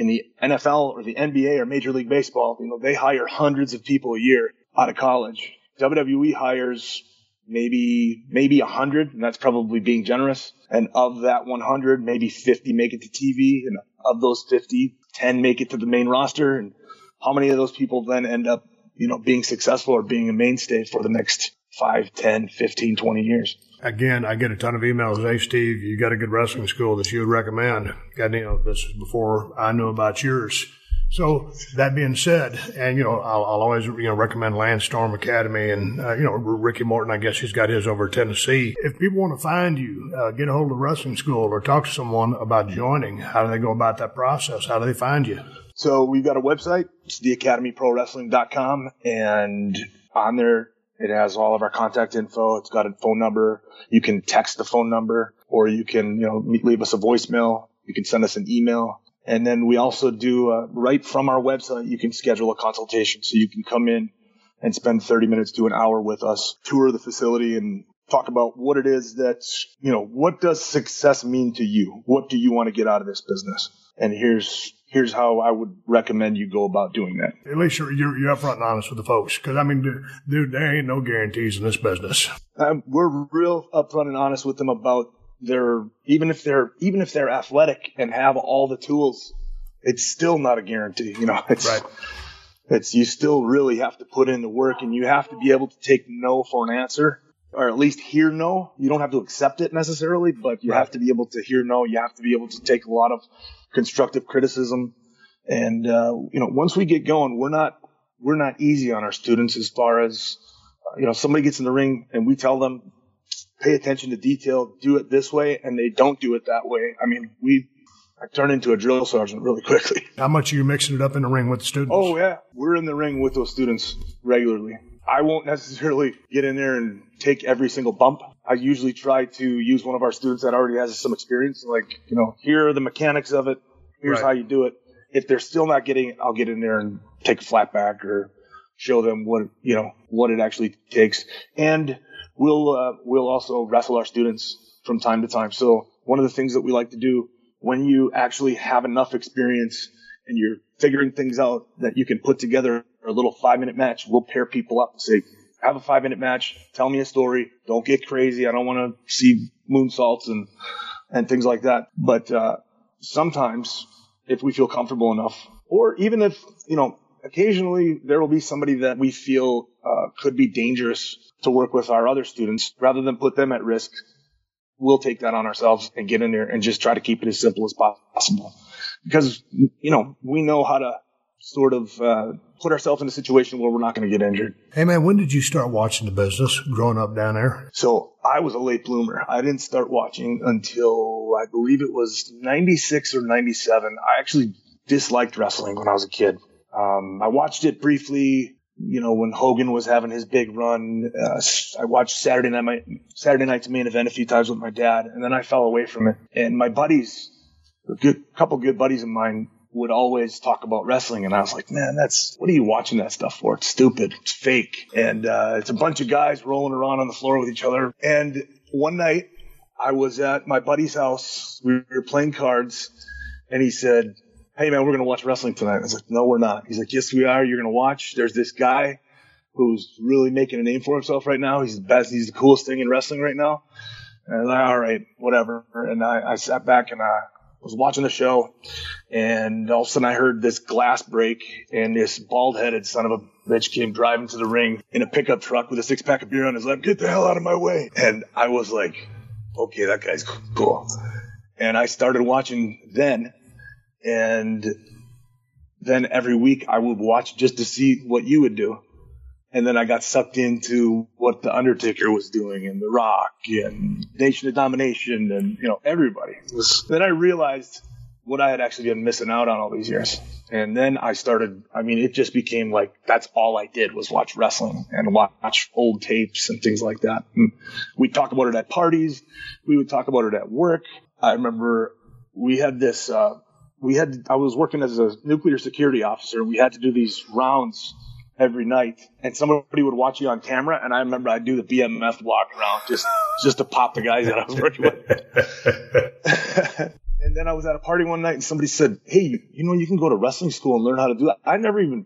in the NFL or the NBA or Major League Baseball, they hire hundreds of people a year out of college. WWE hires maybe 100, and that's probably being generous. And of that 100, maybe 50 make it to TV, and of those 50, 10 make it to the main roster. And how many of those people then end up, being successful or being a mainstay for the next 5, 10, 15, 20 years? Again, I get a ton of emails. Hey, Steve, you got a good wrestling school that you would recommend. This is before I knew about yours. So that being said, and, I'll always, recommend Landstorm Academy and, Ricky Morton, I guess he's got his over Tennessee. If people want to find you, get a hold of the wrestling school or talk to someone about joining, how do they go about that process? How do they find you? So we've got a website. It's theacademyprowrestling.com, and on there, it has all of our contact info. It's got a phone number. You can text the phone number, or you can, leave us a voicemail. You can send us an email. And then we also do, right from our website, you can schedule a consultation. So you can come in and spend 30 minutes to an hour with us, tour the facility, and talk about what it is that's, what does success mean to you? What do you want to get out of this business? And here's how I would recommend you go about doing that. At least you're upfront and honest with the folks. Because, dude, there ain't no guarantees in this business. We're real upfront and honest with them about even if they're athletic and have all the tools, it's still not a guarantee. Right. You still really have to put in the work, and you have to be able to take no for an answer, or at least hear no. You don't have to accept it necessarily, but you have to be able to hear no. You have to be able to take a lot of constructive criticism. And, once we get going, we're not easy on our students as far as, somebody gets in the ring and we tell them, pay attention to detail, do it this way, and they don't do it that way. I turn into a drill sergeant really quickly. How much are you mixing it up in the ring with the students? Oh, yeah. We're in the ring with those students regularly. I won't necessarily get in there and take every single bump. I usually try to use one of our students that already has some experience. Here are the mechanics of it. Here's how you do it. If they're still not getting it, I'll get in there and take a flat back or show them what it actually takes. And we'll also wrestle our students from time to time. So one of the things that we like to do when you actually have enough experience and you're figuring things out that you can put together a little 5-minute match, we'll pair people up and say, have a 5-minute match, tell me a story, don't get crazy. I don't want to see moonsaults and things like that. But sometimes if we feel comfortable enough, or even if, occasionally there will be somebody that we feel could be dangerous to work with our other students, rather than put them at risk, we'll take that on ourselves and get in there and just try to keep it as simple as possible. Because, we know how to sort of put ourselves in a situation where we're not going to get injured. Hey, man, when did you start watching the business growing up down there? So I was a late bloomer. I didn't start watching until I believe it was 96 or 97. I actually disliked wrestling when I was a kid. I watched it briefly, when Hogan was having his big run. I watched Saturday Night's Main Event a few times with my dad, and then I fell away from it. And my buddies, a couple good buddies of mine, would always talk about wrestling, and I was like, man, what are you watching that stuff for? It's stupid. It's fake. And it's a bunch of guys rolling around on the floor with each other. And one night, I was at my buddy's house. We were playing cards, and he said, hey, man, we're going to watch wrestling tonight. I was like, no, we're not. He's like, yes, we are. You're going to watch. There's this guy who's really making a name for himself right now. He's the best. He's the coolest thing in wrestling right now. And I was like, all right, whatever. And I sat back and I was watching the show, and all of a sudden I heard this glass break, and this bald-headed son of a bitch came driving to the ring in a pickup truck with a 6-pack of beer on his lap. Get the hell out of my way. And I was like, okay, that guy's cool. And I started watching then. And then every week I would watch just to see what you would do. And then I got sucked into what The Undertaker was doing, and The Rock, and Nation of Domination, and, everybody. Then I realized what I had actually been missing out on all these years. And then I started, it just became like, that's all I did was watch wrestling and watch old tapes and things like that. And we'd talk about it at parties. We would talk about it at work. I remember we had this, I was working as a nuclear security officer. We had to do these rounds every night, and somebody would watch you on camera, and I remember I'd do the BMF walk around just to pop the guys that I was working with. And then I was at a party one night and somebody said, hey, you can go to wrestling school and learn how to do that. I never even,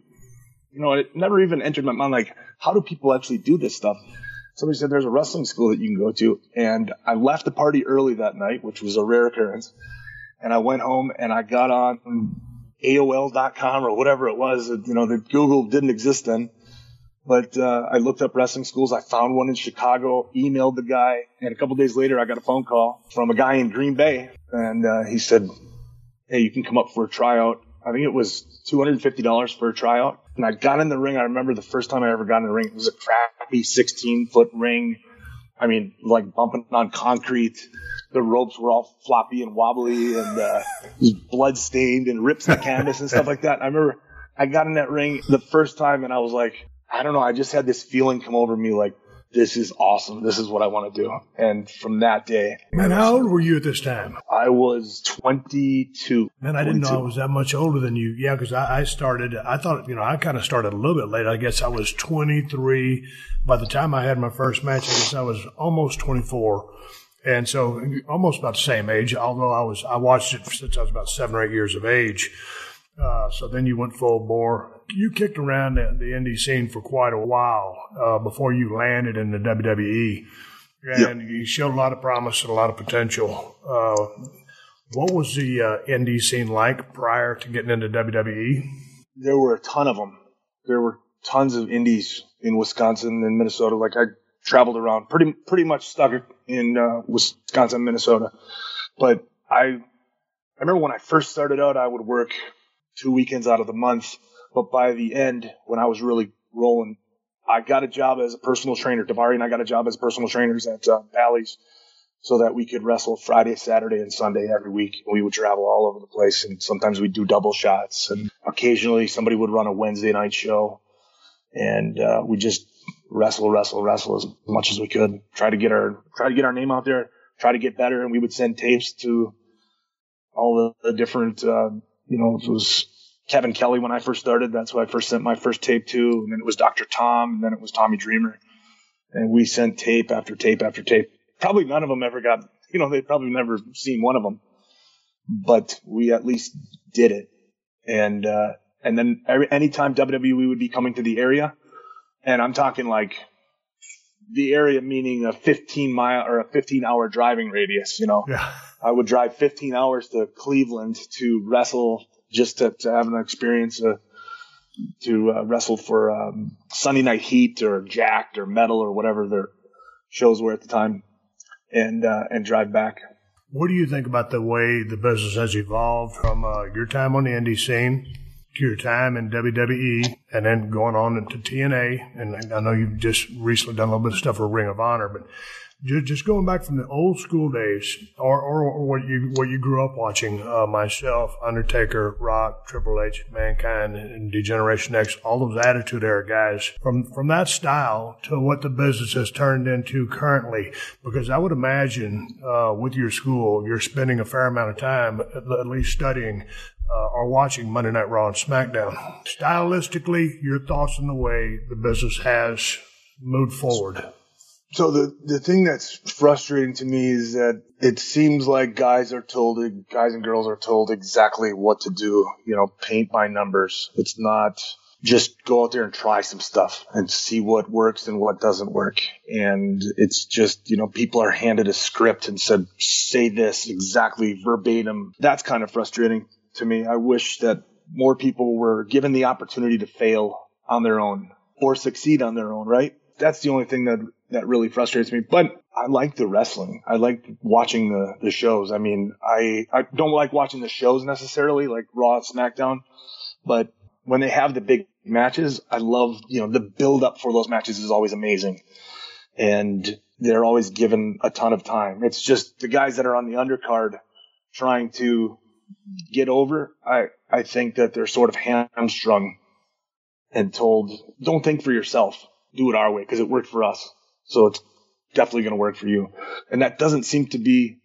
it never even entered my mind, like, how do people actually do this stuff? Somebody said there's a wrestling school that you can go to. And I left the party early that night, which was a rare occurrence. And I went home and I got on AOL.com or whatever it was. That Google didn't exist then. But I looked up wrestling schools. I found one in Chicago, emailed the guy, and a couple days later I got a phone call from a guy in Green Bay. And he said, hey, you can come up for a tryout. I think it was $250 for a tryout. And I got in the ring. I remember the first time I ever got in the ring. It was a crappy 16-foot ring. I mean, like bumping on concrete. The ropes were all floppy and wobbly and blood stained and rips in the canvas and stuff like that. I remember I got in that ring the first time and I was like, I don't know. I just had this feeling come over me like, this is awesome. This is what I want to do. And from that day. Man, how old were you at this time? I was 22. Man, I didn't know I was that much older than you. Yeah, because I thought, I kind of started a little bit late. I guess I was 23. By the time I had my first match, I guess I was almost 24. And so almost about the same age, although I watched it since I was about 7 or 8 years of age. So then you went full bore. You kicked around the indie scene for quite a while before you landed in the WWE. And you showed a lot of promise and a lot of potential. What was the indie scene like prior to getting into WWE? There were a ton of them. There were tons of indies in Wisconsin and Minnesota. Like I traveled around, pretty much stuck in Wisconsin, Minnesota. But I remember when I first started out, I would work 2 weekends out of the month. But by the end, when I was really rolling, I got a job as a personal trainer. Davari and I got a job as personal trainers at Bally's so that we could wrestle Friday, Saturday, and Sunday every week. We would travel all over the place, and sometimes we'd do double shots. And occasionally somebody would run a Wednesday night show, and we just wrestle as much as we could. Try to get our name out there, try to get better, and we would send tapes to all the different, if it was Kevin Kelly when I first started, that's who I first sent my first tape to, and then it was Dr. Tom, and then it was Tommy Dreamer, and we sent tape after tape after tape. Probably none of them ever got, they'd probably never seen one of them, but we at least did it. And then anytime WWE would be coming to the area, and I'm talking like the area meaning a 15-mile or a 15-hour driving radius, Yeah. I would drive 15 hours to Cleveland to wrestle, just to have an experience to wrestle for Sunday Night Heat or Jacked or Metal or whatever their shows were at the time, and drive back. What do you think about the way the business has evolved from your time on the indie scene to your time in WWE and then going on into TNA? And I know you've just recently done a little bit of stuff for Ring of Honor, but just going back from the old school days, or what you grew up watching, myself, Undertaker, Rock, Triple H, Mankind, and Degeneration X, all those Attitude Era guys, from that style to what the business has turned into currently. Because I would imagine with your school, you're spending a fair amount of time at least studying or watching Monday Night Raw and SmackDown. Stylistically, your thoughts on the way the business has moved forward. So the thing that's frustrating to me is that it seems like guys and girls are told exactly what to do, paint by numbers. It's not just go out there and try some stuff and see what works and what doesn't work. And it's just, people are handed a script and said, say this exactly verbatim. That's kind of frustrating to me. I wish that more people were given the opportunity to fail on their own or succeed on their own, right? That's the only thing that really frustrates me. But I like the wrestling. I like watching the shows. I mean, I don't like watching the shows necessarily, like Raw, SmackDown, but when they have the big matches, I love, the build up for those matches is always amazing. And they're always given a ton of time. It's just the guys that are on the undercard trying to get over. I think that they're sort of hamstrung and told, don't think for yourself. Do it our way because it worked for us. So it's definitely going to work for you. And that doesn't seem to be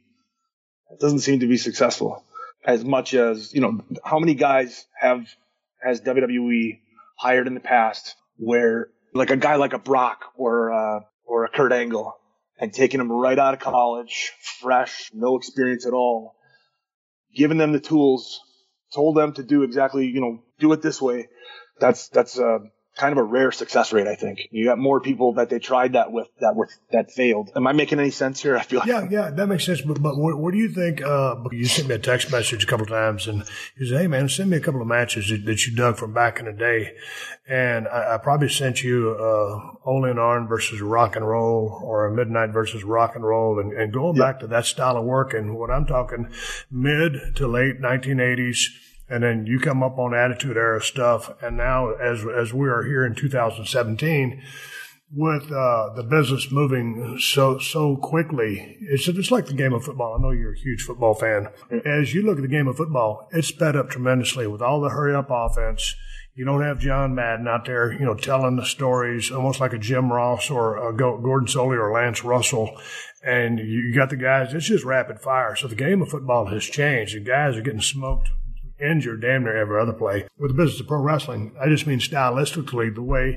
successful as much as, how many guys has WWE hired in the past where like a guy like a Brock or a Kurt Angle and taking him right out of college, fresh, no experience at all, given them the tools, told them to do exactly, do it this way. That's kind of a rare success rate, I think. You got more people that they tried that with that failed. Am I making any sense here? I feel like yeah, that makes sense. But what do you think? You sent me a text message a couple of times, and you said, "Hey man, send me a couple of matches that you dug from back in the day." And I probably sent you Ole and Arn versus Rock and Roll, or a Midnight versus Rock and Roll, and going back to that style of work. And what I'm talking mid to late 1980s. And then you come up on Attitude Era stuff. And now as we are here in 2017, with the business moving so quickly, it's like the game of football. I know you're a huge football fan. As you look at the game of football, it's sped up tremendously with all the hurry-up offense. You don't have John Madden out there, telling the stories almost like a Jim Ross or a Gordon Soley or Lance Russell. And you got the guys, it's just rapid fire. So the game of football has changed. The guys are getting smoked, injured damn near every other play. With the business of pro wrestling, I just mean stylistically, the way,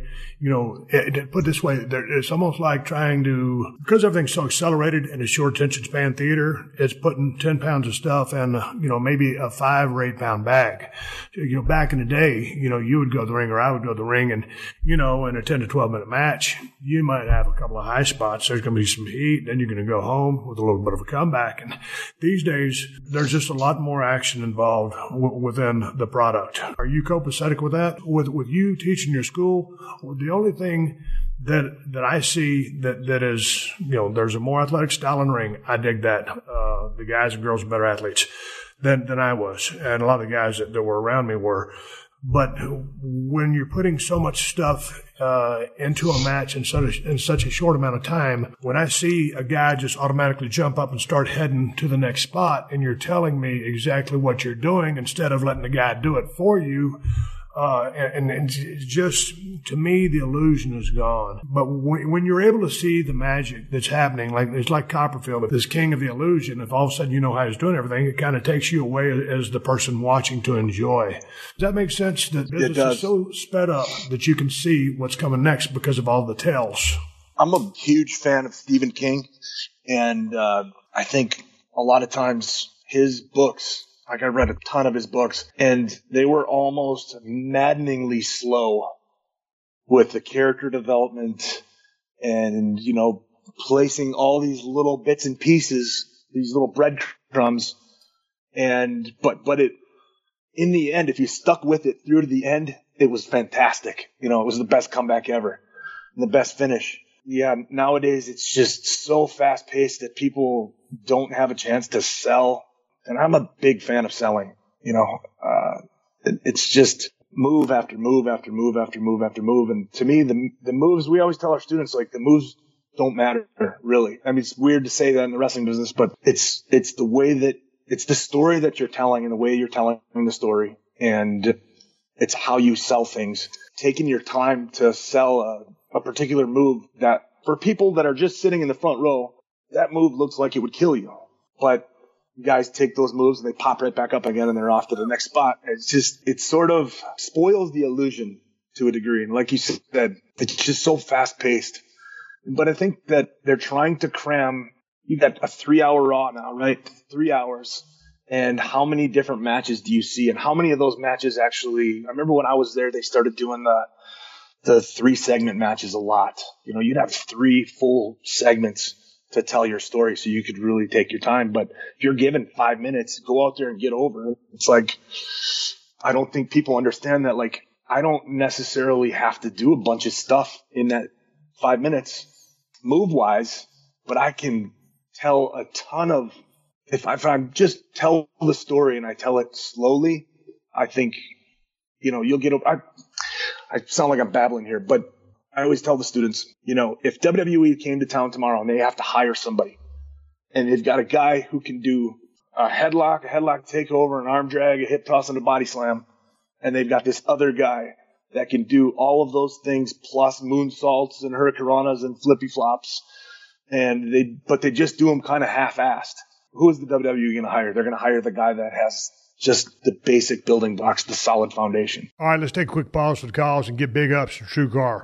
put this way, it's almost like trying to, because everything's so accelerated in a short attention span theater, it's putting 10 pounds of stuff in, maybe a 5 or 8 pound bag. Back in the day, you would go to the ring or I would go to the ring and, in a 10 to 12 minute match, you might have a couple of high spots. There's going to be some heat. Then you're going to go home with a little bit of a comeback. And these days, there's just a lot more action involved within the product. Are you copacetic with that? With you teaching your school, the only thing that I see that is, there's a more athletic style in the ring. I dig that. The guys and girls are better athletes than I was. And a lot of the guys that were around me were. But when you're putting so much stuff into a match in such a short amount of time, when I see a guy just automatically jump up and start heading to the next spot, and you're telling me exactly what you're doing instead of letting the guy do it for you, and just, to me, the illusion is gone. But when you're able to see the magic that's happening, it's like Copperfield, this king of the illusion, if all of a sudden you know how he's doing everything, it kind of takes you away as the person watching to enjoy. Does that make sense? That business is so sped up that you can see what's coming next because of all the tells. I'm a huge fan of Stephen King, and I think a lot of times his books, I read a ton of his books, and they were almost maddeningly slow with the character development and, placing all these little bits and pieces, these little breadcrumbs. But it, in the end, if you stuck with it through to the end, it was fantastic. It was the best comeback ever and the best finish. Yeah, nowadays it's just so fast paced that people don't have a chance to sell. And I'm a big fan of selling, it's just move after move after move after move after move. And to me, the moves, we always tell our students, the moves don't matter, really. I mean, it's weird to say that in the wrestling business, but it's the way that, it's the story that you're telling and the way you're telling the story. And it's how you sell things. Taking your time to sell a particular move that, for people that are just sitting in the front row, that move looks like it would kill you. But guys take those moves and they pop right back up again and they're off to the next spot. It sort of spoils the illusion to a degree. And like you said, it's just so fast paced. But I think that they're trying to cram, you got a 3-hour Raw now, right? 3 hours. And how many different matches do you see? And how many of those matches actually, I remember when I was there, they started doing the 3-segment matches a lot. You'd have 3 full segments to tell your story, so you could really take your time. But if you're given 5 minutes, go out there and get over it. It's I don't think people understand that. I don't necessarily have to do a bunch of stuff in that 5 minutes, move-wise, but I can tell a ton of, if I just tell the story and I tell it slowly, I think, you'll get over. I sound like I'm babbling here, but I always tell the students, if WWE came to town tomorrow and they have to hire somebody and they've got a guy who can do a headlock takeover, an arm drag, a hip toss, and a body slam, and they've got this other guy that can do all of those things plus moonsaults and hurricanranas and flippy flops, but they just do them kind of half-assed. Who is the WWE going to hire? They're going to hire the guy that has just the basic building blocks, the solid foundation. All right, let's take a quick pause for the calls and get big ups from TrueCar.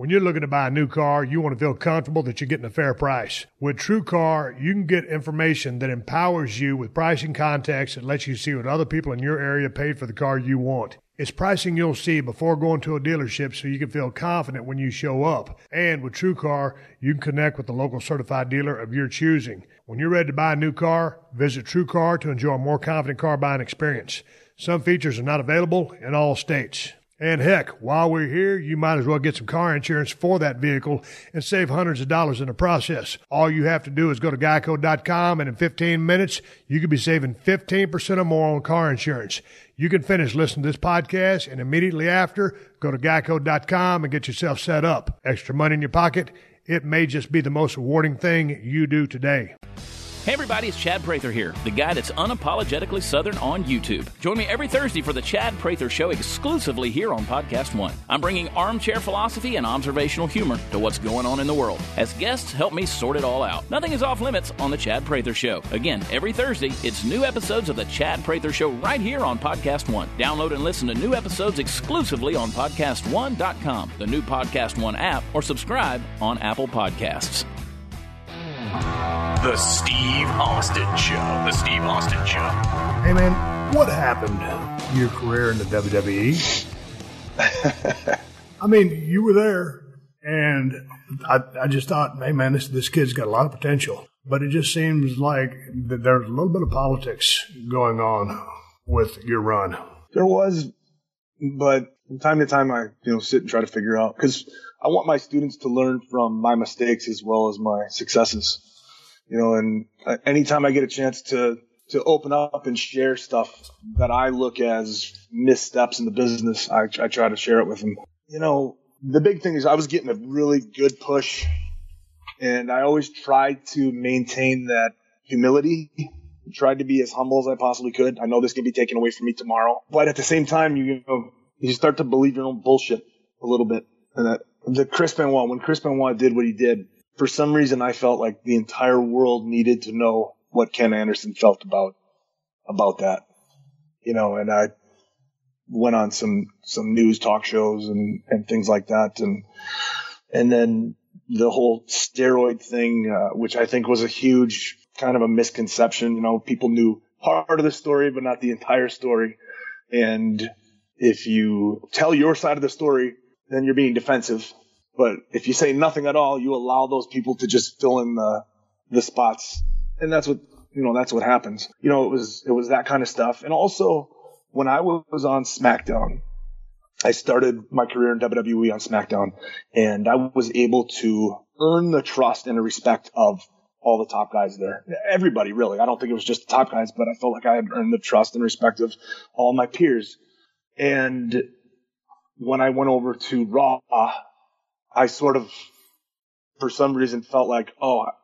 When you're looking to buy a new car, you want to feel comfortable that you're getting a fair price. With TrueCar, you can get information that empowers you with pricing context that lets you see what other people in your area paid for the car you want. It's pricing you'll see before going to a dealership so you can feel confident when you show up. And with TrueCar, you can connect with the local certified dealer of your choosing. When you're ready to buy a new car, visit TrueCar to enjoy a more confident car buying experience. Some features are not available in all states. And heck, while we're here, you might as well get some car insurance for that vehicle and save hundreds of dollars in the process. All you have to do is go to geico.com, and in 15 minutes, you could be saving 15% or more on car insurance. You can finish listening to this podcast, and immediately after, go to geico.com and get yourself set up. Extra money in your pocket? It may just be the most rewarding thing you do today. Hey everybody, it's Chad Prather here, the guy that's unapologetically Southern on YouTube. Join me every Thursday for the Chad Prather Show exclusively here on Podcast One. I'm bringing armchair philosophy and observational humor to what's going on in the world. As guests help me sort it all out. Nothing is off limits on the Chad Prather Show. Again, every Thursday, it's new episodes of the Chad Prather Show right here on Podcast One. Download and listen to new episodes exclusively on PodcastOne.com, the new Podcast One app, or subscribe on Apple Podcasts. The Steve Austin Show. The Steve Austin Show. Hey, man, what happened to your career in the WWE? I mean, you were there, and I just thought, hey, man, this kid's got a lot of potential. But it just seems like that there's a little bit of politics going on with your run. There was, but from time to time I sit and try to figure out, because I want my students to learn from my mistakes as well as my successes. And anytime I get a chance to open up and share stuff that I look as missteps in the business, I try to share it with them. The big thing is I was getting a really good push, and I always tried to maintain that humility, tried to be as humble as I possibly could. I know this can be taken away from me tomorrow, but at the same time, you start to believe your own bullshit a little bit. And that when Chris Benoit did what he did, for some reason, I felt like the entire world needed to know what Ken Anderson felt about that, and I went on some news talk shows and things like that. And then the whole steroid thing, which I think was a huge kind of a misconception. People knew part of the story, but not the entire story. And if you tell your side of the story, then you're being defensive. But if you say nothing at all, you allow those people to just fill in the spots. And that's what happens. It was that kind of stuff. And also, when I was on SmackDown, I started my career in WWE on SmackDown, and I was able to earn the trust and the respect of all the top guys there. Everybody, really. I don't think it was just the top guys, but I felt like I had earned the trust and respect of all my peers. And when I went over to Raw, I sort of, for some reason, felt like,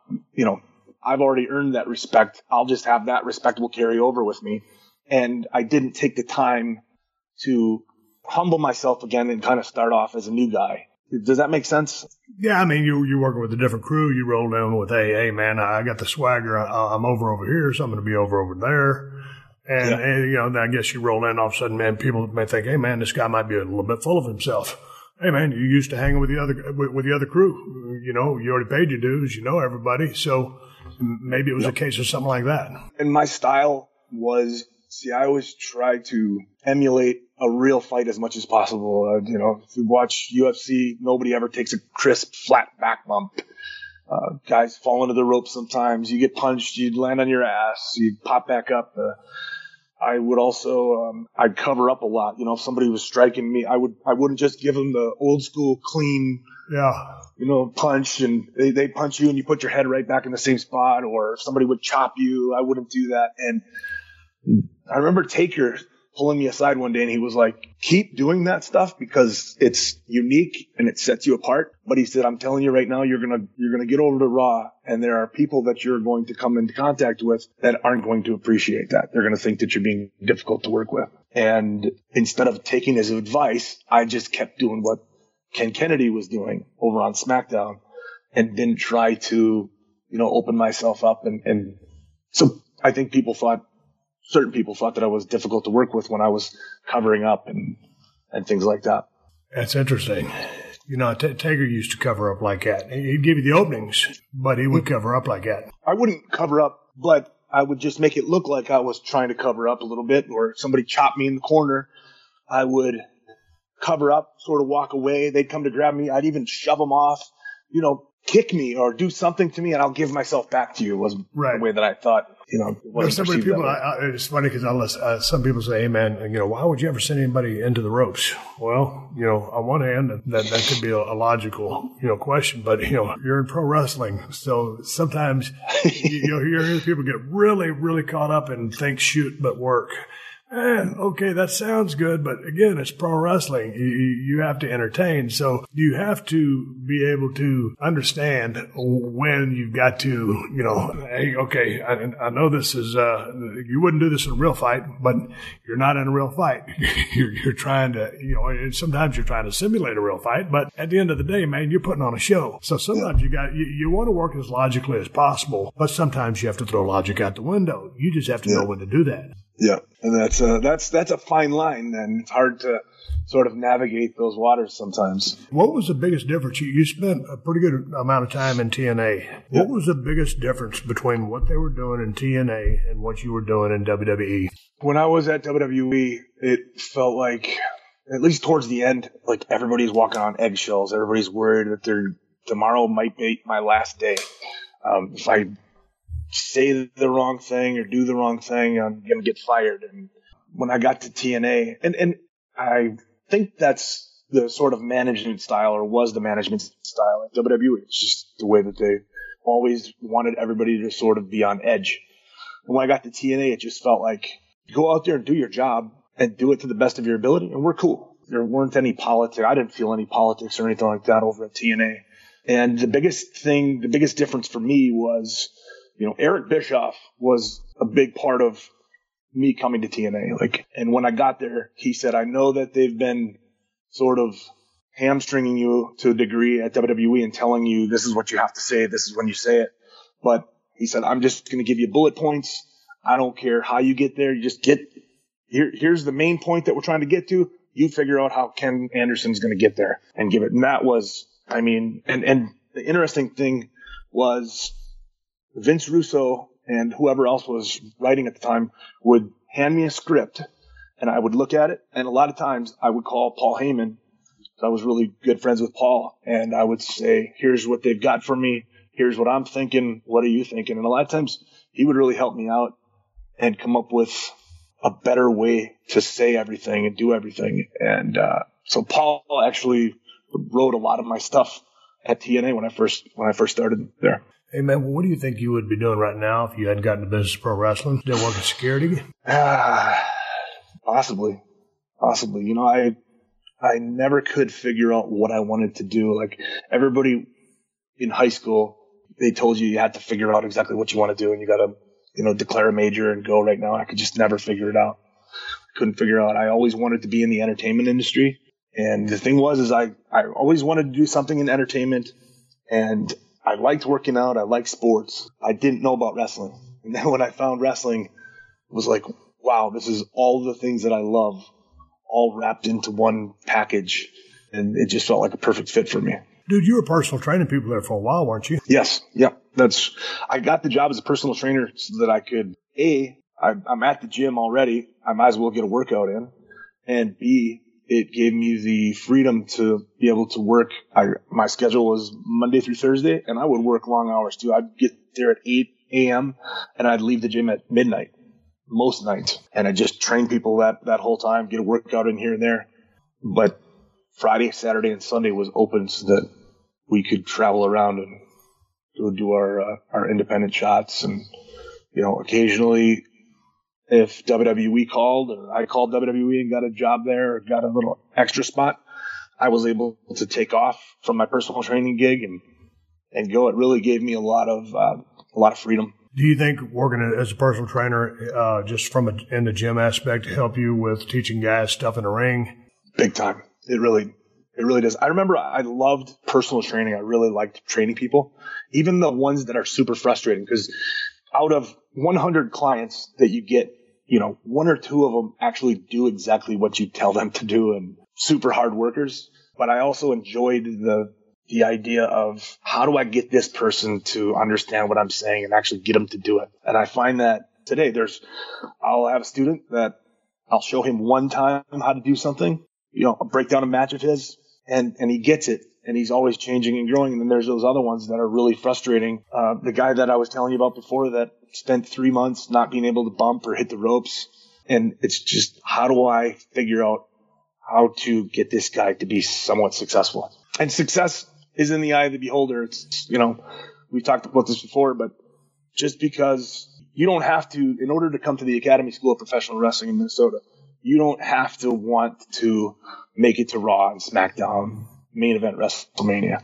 I've already earned that respect. I'll just have that respect will carry over with me. And I didn't take the time to humble myself again and kind of start off as a new guy. Does that make sense? Yeah, I mean, you're working with a different crew. You roll down with, hey, man, I got the swagger. I'm over here, so I'm going to be over there. And I guess you roll in, all of a sudden, man, people may think, hey, man, this guy might be a little bit full of himself. Hey, man, you used to hang with the other crew. You already paid your dues. You know everybody. So maybe it was a case of something like that. And my style was, I always try to emulate a real fight as much as possible. If you watch UFC, nobody ever takes a crisp, flat back bump. Guys fall into the ropes sometimes. You get punched, you land on your ass, you pop back up. I would also, I'd cover up a lot. If somebody was striking me, I wouldn't just give them the old school clean, punch, and they punch you and you put your head right back in the same spot. Or if somebody would chop you, I wouldn't do that. And I remember Taker pulling me aside one day and he was like, keep doing that stuff because it's unique and it sets you apart. But he said, I'm telling you right now, you're going to get over to Raw and there are people that you're going to come into contact with that aren't going to appreciate that. They're going to think that you're being difficult to work with. And instead of taking his advice, I just kept doing what Ken Kennedy was doing over on SmackDown and didn't try to, open myself up. And so I think certain people thought that I was difficult to work with when I was covering up and things like that. That's interesting. Taker used to cover up like that. He'd give you the openings, but he would cover up like that. I wouldn't cover up, but I would just make it look like I was trying to cover up a little bit, or somebody chopped me in the corner. I would cover up, sort of walk away. They'd come to grab me. I'd even shove them off, kick me or do something to me, and I'll give myself back to you was the way that I thought. So many people. It's funny because some people say, "Hey, man, why would you ever send anybody into the ropes?" Well, on one hand, that could be a logical, question, but you're in pro wrestling, so sometimes you hear people get really, really caught up and think shoot but work. Okay, that sounds good, but again, it's pro wrestling. You have to entertain, so you have to be able to understand when you've got to, hey, okay, I know this is, you wouldn't do this in a real fight, but you're not in a real fight. You're trying to, and sometimes you're trying to simulate a real fight, but at the end of the day, man, you're putting on a show. So sometimes you want to work as logically as possible, but sometimes you have to throw logic out the window. You just have to know when to do that. Yeah, and that's a fine line, and it's hard to sort of navigate those waters sometimes. What was the biggest difference? You spent a pretty good amount of time in TNA. What was the biggest difference between what they were doing in TNA and what you were doing in WWE? When I was at WWE, it felt like, at least towards the end, like everybody's walking on eggshells. Everybody's worried that tomorrow might be my last day. If I say the wrong thing or do the wrong thing, I'm going to get fired. And when I got to TNA, and I think that's the sort of management style, or was the management style at WWE. It's just the way that they always wanted everybody to sort of be on edge. And when I got to TNA, it just felt like, go out there and do your job and do it to the best of your ability, and we're cool. There weren't any politics. I didn't feel any politics or anything like that over at TNA. And the biggest difference for me was, Eric Bischoff was a big part of me coming to TNA. And when I got there, he said, I know that they've been sort of hamstringing you to a degree at WWE and telling you this is what you have to say, this is when you say it. But he said, I'm just going to give you bullet points. I don't care how you get there. You just here's the main point that we're trying to get to. You figure out how Ken Anderson's going to get there and give it. And that was, and the interesting thing was, Vince Russo and whoever else was writing at the time would hand me a script, and I would look at it. And a lot of times I would call Paul Heyman. I was really good friends with Paul, and I would say, here's what they've got for me. Here's what I'm thinking. What are you thinking? And a lot of times he would really help me out and come up with a better way to say everything and do everything. And so Paul actually wrote a lot of my stuff at TNA when I first started there. Hey, man, what do you think you would be doing right now if you hadn't gotten into business pro wrestling? Still working security? Possibly. I never could figure out what I wanted to do. Like, everybody in high school, they told you had to figure out exactly what you want to do, and you got to, declare a major and go right now. I could just never figure it out. I couldn't figure it out. I always wanted to be in the entertainment industry. And the thing was, I always wanted to do something in entertainment, and I liked working out. I liked sports. I didn't know about wrestling. And then when I found wrestling, it was like, wow, this is all the things that I love, all wrapped into one package. And it just felt like a perfect fit for me. Dude, you were personal training people there for a while, weren't you? Yes. Yeah. I got the job as a personal trainer so that I could, I'm at the gym already. I might as well get a workout in. And B, it gave me the freedom to be able to work. My schedule was Monday through Thursday, and I would work long hours too. I'd get there at 8 a.m. and I'd leave the gym at midnight most nights. And I'd just train people that whole time, get a workout in here and there. But Friday, Saturday, and Sunday was open so that we could travel around and go do our independent shots. And, occasionally, if WWE called or I called WWE and got a job there or got a little extra spot, I was able to take off from my personal training gig and go. It really gave me a lot of freedom. Do you think working as a personal trainer, just in the gym aspect, help you with teaching guys stuff in the ring? Big time. It really does. I remember I loved personal training. I really liked training people, even the ones that are super frustrating, because out of 100 clients that you get, one or two of them actually do exactly what you tell them to do and super hard workers. but I also enjoyed the idea of how do I get this person to understand what I'm saying and actually get them to do it. And I find that today I'll have a student that I'll show him one time how to do something, I'll break down a match of his and he gets it and he's always changing and growing. And then there's those other ones that are really frustrating. The guy that I was telling you about before that spent 3 months not being able to bump or hit the ropes. And it's just, how do I figure out how to get this guy to be somewhat successful? And success is in the eye of the beholder. It's, we've talked about this before, but just because you don't have to, in order to come to the Academy School of Professional Wrestling in Minnesota, you don't have to want to make it to Raw and SmackDown, main event WrestleMania.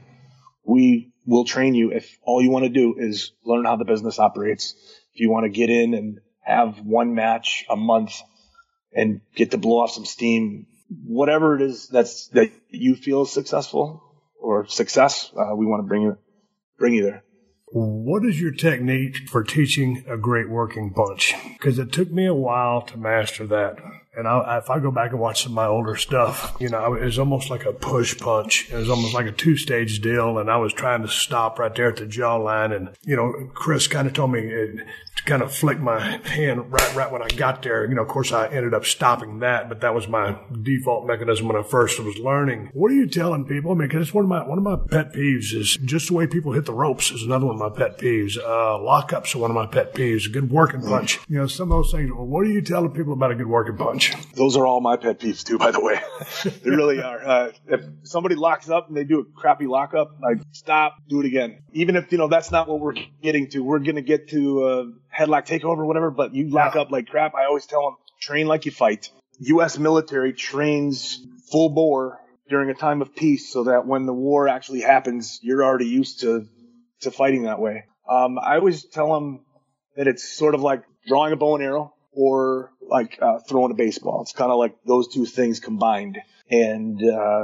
We will train you if all you want to do is learn how the business operates. If you want to get in and have one match a month and get to blow off some steam, whatever it is that you feel is successful or success, we want to bring you there. What is your technique for teaching a great working punch? Because it took me a while to master that. And if I go back and watch some of my older stuff, it was almost like a push punch. It was almost like a 2-stage deal. And I was trying to stop right there at the jawline. And, Chris kind of told me to kind of flick my hand right when I got there. Of course, I ended up stopping that, but that was my default mechanism when I first was learning. What are you telling people? Because it's one of my pet peeves is just the way people hit the ropes is another one of my pet peeves. Lockups are one of my pet peeves. A good working punch. Some of those things. Well, what are you telling people about a good working punch? Those are all my pet peeves too, by the way. They really are. If somebody locks up and they do a crappy lockup, stop, do it again. Even if, that's not what we're getting to. We're going to get to headlock takeover or whatever, but you lock up like crap. I always tell them, train like you fight. U.S. military trains full bore during a time of peace so that when the war actually happens, you're already used to fighting that way. I always tell them that it's sort of like drawing a bow and arrow or like throwing a baseball. It's kind of like those two things combined. And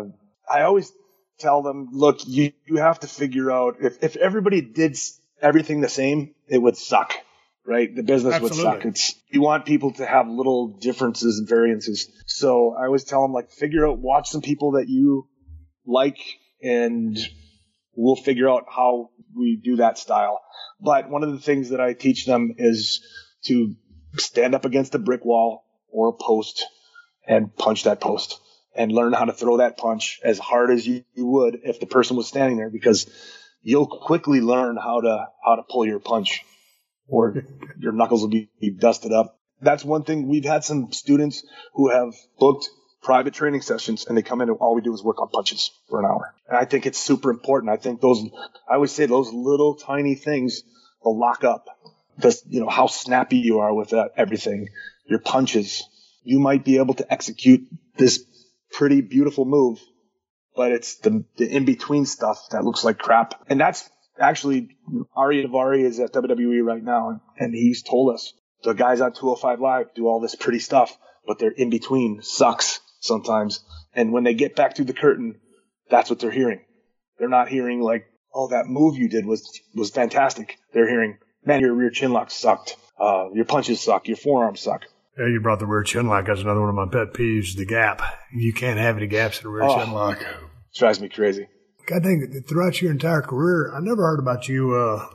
I always tell them, look, you have to figure out if everybody did everything the same, it would suck, right? The business would suck. You want people to have little differences and variances. So I always tell them, watch some people that you like, and we'll figure out how we do that style. But one of the things that I teach them is to stand up against a brick wall or a post and punch that post and learn how to throw that punch as hard as you would if the person was standing there, because you'll quickly learn how to pull your punch or your knuckles will be dusted up. That's one thing. We've had some students who have booked private training sessions and they come in and all we do is work on punches for an hour. And I think it's super important. I think I always say those little tiny things will lock up. How snappy you are with everything, your punches. You might be able to execute this pretty beautiful move, but it's the in-between stuff that looks like crap. And that's actually, Ari Daivari is at WWE right now, and he's told us the guys on 205 Live do all this pretty stuff, but their in-between sucks sometimes. And when they get back through the curtain, that's what they're hearing. They're not hearing that move you did was fantastic. They're hearing, man, your rear chin lock sucked. Your punches suck. Your forearms suck. Yeah, you brought the rear chin lock. That's another one of my pet peeves, the gap. You can't have any gaps in the rear chin lock. Drives me crazy. I think throughout your entire career, I never heard about you,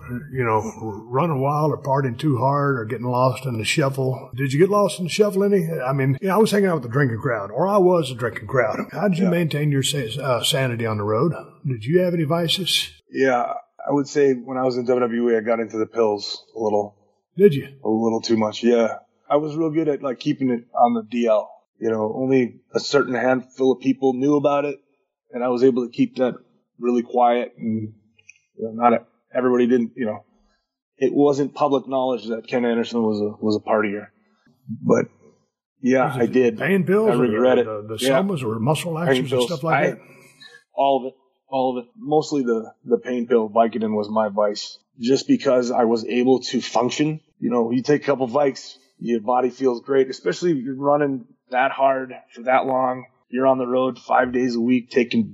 running wild or partying too hard or getting lost in the shuffle. Did you get lost in the shuffle any? I mean, I was hanging out with the drinking crowd, or I was a drinking crowd. How did you maintain your sanity on the road? Did you have any vices? Yeah, I would say when I was in WWE, I got into the pills a little. Did you? A little too much, yeah. I was real good at keeping it on the DL. Only a certain handful of people knew about it, and I was able to keep that really quiet, and everybody didn't. It wasn't public knowledge that Ken Anderson was a partier. But yeah, I did. Pain pills? I regret it. The somas or muscle laxers and stuff like that? All of it. Mostly the pain pill. Vicodin was my vice, just because I was able to function. You take a couple Vikes, your body feels great, especially if you're running that hard for that long. You're on the road 5 days a week.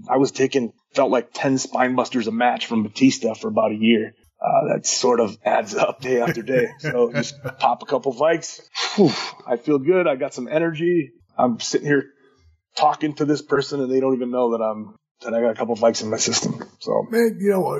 Felt like 10 spine busters a match from Batista for about a year. That sort of adds up day after day. So just pop a couple Vikes. Whew, I feel good. I got some energy. I'm sitting here talking to this person and they don't even know that I'm and I got a couple of Vikes in my system. So, man,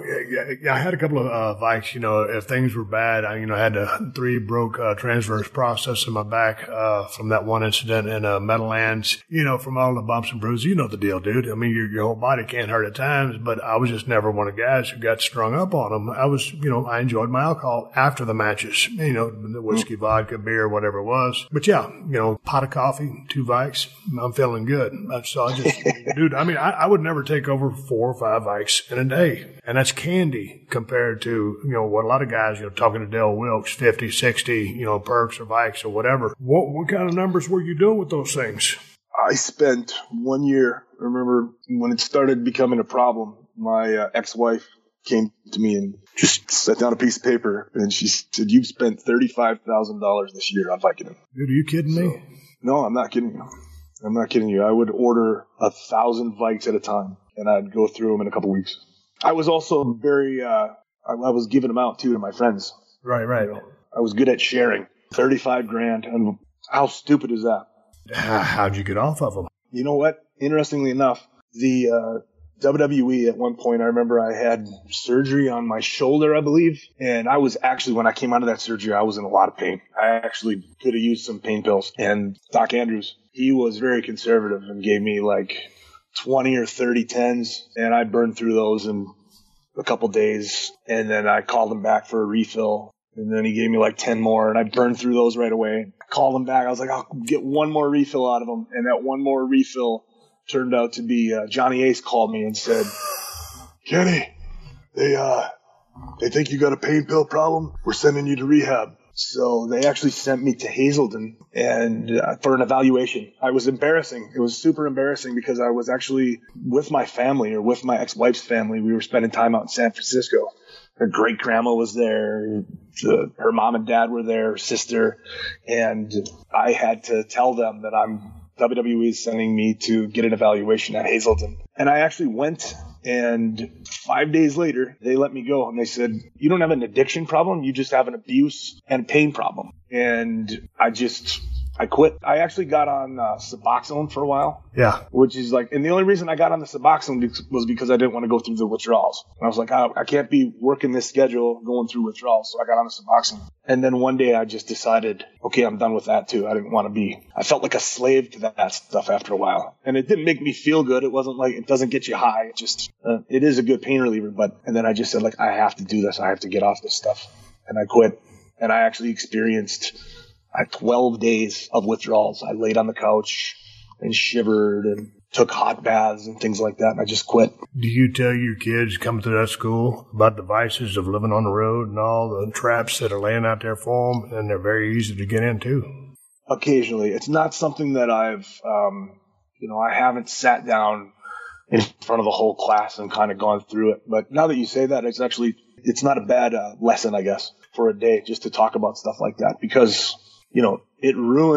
I had a couple of Vikes. If things were bad, I had 3 broke transverse process in my back from that one incident in Meadowlands. From all the bumps and bruises, you know the deal, dude. I mean, your whole body can't hurt at times, but I was just never one of the guys who got strung up on them. I was, I enjoyed my alcohol after the matches. The whiskey, vodka, beer, whatever it was. But yeah, pot of coffee, 2 Vikes, I'm feeling good. So I just, dude, I mean, I would never take over 4 or 5 Vikes in a day. And that's candy compared to, what a lot of guys, talking to Dale Wilkes, 50, 60, perks or Vikes or whatever. What kind of numbers were you doing with those things? I spent 1 year, I remember when it started becoming a problem, my ex-wife came to me and just set down a piece of paper and she said, "You've spent $35,000 this year on Vicodin." Dude, are you kidding me? No, I'm not kidding you. I'm not kidding you. I would order 1,000 Vikes at a time, and I'd go through them in a couple weeks. I was also very, I was giving them out too to my friends. Right. I was good at sharing. $35,000, and how stupid is that? How'd you get off of them? You know what? Interestingly enough, the WWE at one point, I remember I had surgery on my shoulder, I believe. And I was actually, when I came out of that surgery, I was in a lot of pain. I actually could have used some pain pills. And Doc Andrews, he was very conservative and gave me like 20 or 30 10s. And I burned through those in a couple days. And then I called him back for a refill. And then he gave me like 10 more. And I burned through those right away. I called him back. I was like, I'll get one more refill out of him. And that one more refill turned out to be Johnny Ace called me and said, "Kenny, they think you got a pain pill problem. We're sending you to rehab." So they actually sent me to Hazelden and for an evaluation. It was embarrassing. It was super embarrassing because I was actually with my family, or with my ex-wife's family. We were spending time out in San Francisco. Her great grandma was there. Her mom and dad were there, her sister. And I had to tell them that WWE is sending me to get an evaluation at Hazelden. And I actually went, and 5 days later, they let me go. And they said, "You don't have an addiction problem. You just have an abuse and pain problem." And I quit. I actually got on Suboxone for a while. Yeah. Which is like, and the only reason I got on the Suboxone was because I didn't want to go through the withdrawals. And I was like, I can't be working this schedule going through withdrawals. So I got on the Suboxone. And then one day I just decided, okay, I'm done with that too. I didn't want to be, I felt like a slave to that stuff after a while. And it didn't make me feel good. It wasn't like, it doesn't get you high. It just, it is a good pain reliever. And then I just said, like, I have to do this. I have to get off this stuff. And I quit. And I actually experienced 12 days of withdrawals. I laid on the couch and shivered and took hot baths and things like that, and I just quit. Do you tell your kids coming to that school about the vices of living on the road and all the traps that are laying out there for them, and they're very easy to get into? Occasionally. It's not something that I've, I haven't sat down in front of the whole class and kind of gone through it. But now that you say that, it's not a bad lesson, I guess, for a day just to talk about stuff like that, because it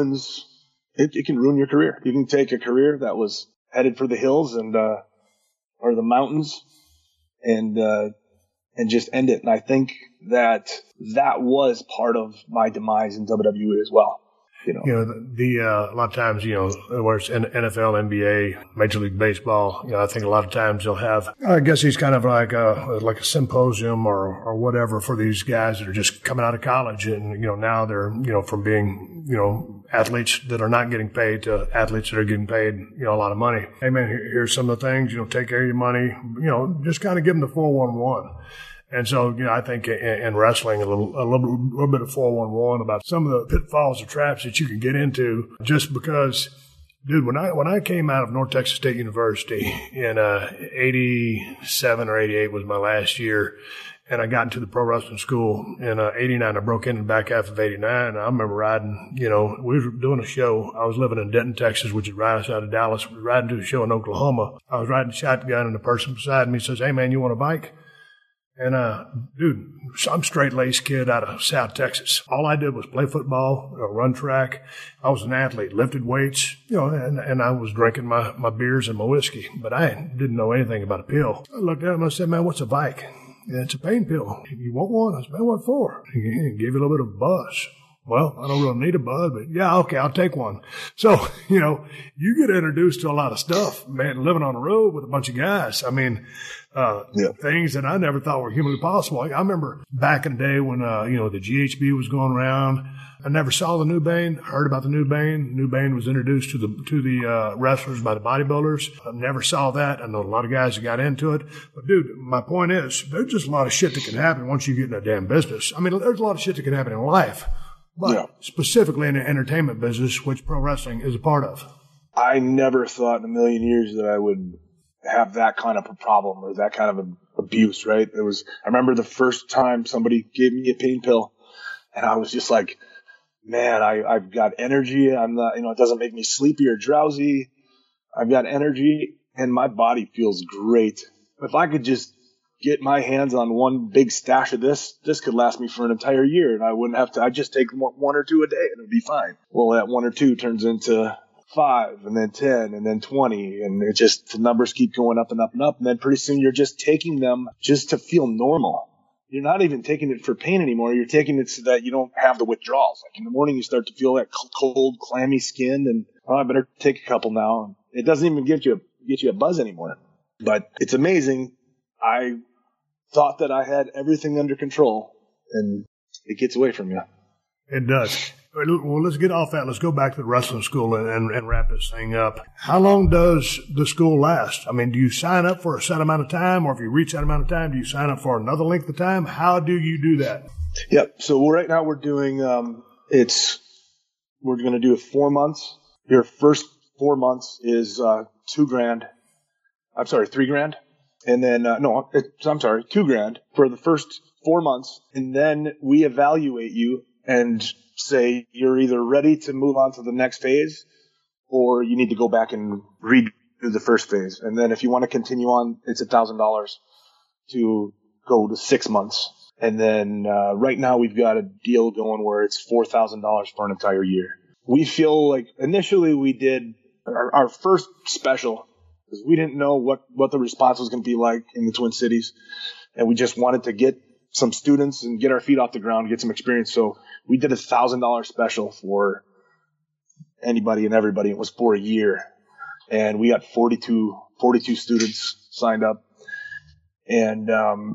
can ruin your career. You can take a career that was headed for the hills and or the mountains and just end it. And I think that was part of my demise in WWE as well. A lot of times, where it's NFL, NBA, Major League Baseball, I think a lot of times they'll have, I guess he's kind of like a symposium or whatever for these guys that are just coming out of college. And, now they're, from being, athletes that are not getting paid to athletes that are getting paid, a lot of money. Hey man, here's some of the things, take care of your money, just kind of give them the 411. And so, I think in wrestling, a little bit of 411 about some of the pitfalls or traps that you can get into, just because, dude, when I came out of North Texas State University in 87 or 88 was my last year, and I got into the pro wrestling school in 89. I broke in the back half of 89. I remember riding, we were doing a show. I was living in Denton, Texas, which is right outside of Dallas. We were riding to a show in Oklahoma. I was riding shotgun, and the person beside me says, "Hey, man, you want a bike?" And, dude, I'm a straight-laced kid out of South Texas. All I did was play football, run track. I was an athlete, lifted weights, and I was drinking my beers and my whiskey. But I didn't know anything about a pill. I looked at him and I said, "Man, what's a Vike?" "It's a pain pill." "You want one?" I said, "Man, what for?" He gave you a little bit of a buzz. Well, I don't really need a bud, but yeah, okay, I'll take one. So, you get introduced to a lot of stuff, man, living on the road with a bunch of guys. I mean, things that I never thought were humanly possible. I remember back in the day when, the GHB was going around. I never saw the New Bane, heard about the New Bane. New Bane was introduced to the wrestlers by the bodybuilders. I never saw that. I know a lot of guys that got into it. But, dude, my point is, there's just a lot of shit that can happen once you get in that damn business. I mean, there's a lot of shit that can happen in life. But specifically in the entertainment business, which pro wrestling is a part of. I never thought in a million years that I would have that kind of a problem or that kind of abuse, right? I remember the first time somebody gave me a pain pill, and I was just like, man, I've got energy. I'm not, it doesn't make me sleepy or drowsy. I've got energy, and my body feels great. If I could just get my hands on one big stash of this could last me for an entire year, and I wouldn't have to. I'd just take 1 or 2 a day, and it'd be fine. Well, that 1 or 2 turns into 5, and then 10, and then 20, and the numbers keep going up and up and up, and then pretty soon you're just taking them just to feel normal. You're not even taking it for pain anymore. You're taking it so that you don't have the withdrawals. Like in the morning, you start to feel that cold, clammy skin, and I better take a couple now. It doesn't even get you a buzz anymore. But it's amazing. I thought that I had everything under control, and it gets away from you. It does. Well, let's get off that. Let's go back to the wrestling school and wrap this thing up. How long does the school last? I mean, do you sign up for a set amount of time, or if you reach that amount of time, do you sign up for another length of time? How do you do that? Yep. So right now we're doing we're going to do 4 months. Your first 4 months is $2,000. I'm sorry, $3,000. And then, $2,000 for the first 4 months. And then we evaluate you and say you're either ready to move on to the next phase, or you need to go back and redo the first phase. And then if you want to continue on, it's $1,000 to go to 6 months. And then right now we've got a deal going where it's $4,000 for an entire year. We feel like initially we did our first special because we didn't know what the response was going to be like in the Twin Cities. And we just wanted to get some students and get our feet off the ground, get some experience. So we did $1,000 special for anybody and everybody. It was for a year. And we got 42 students signed up. And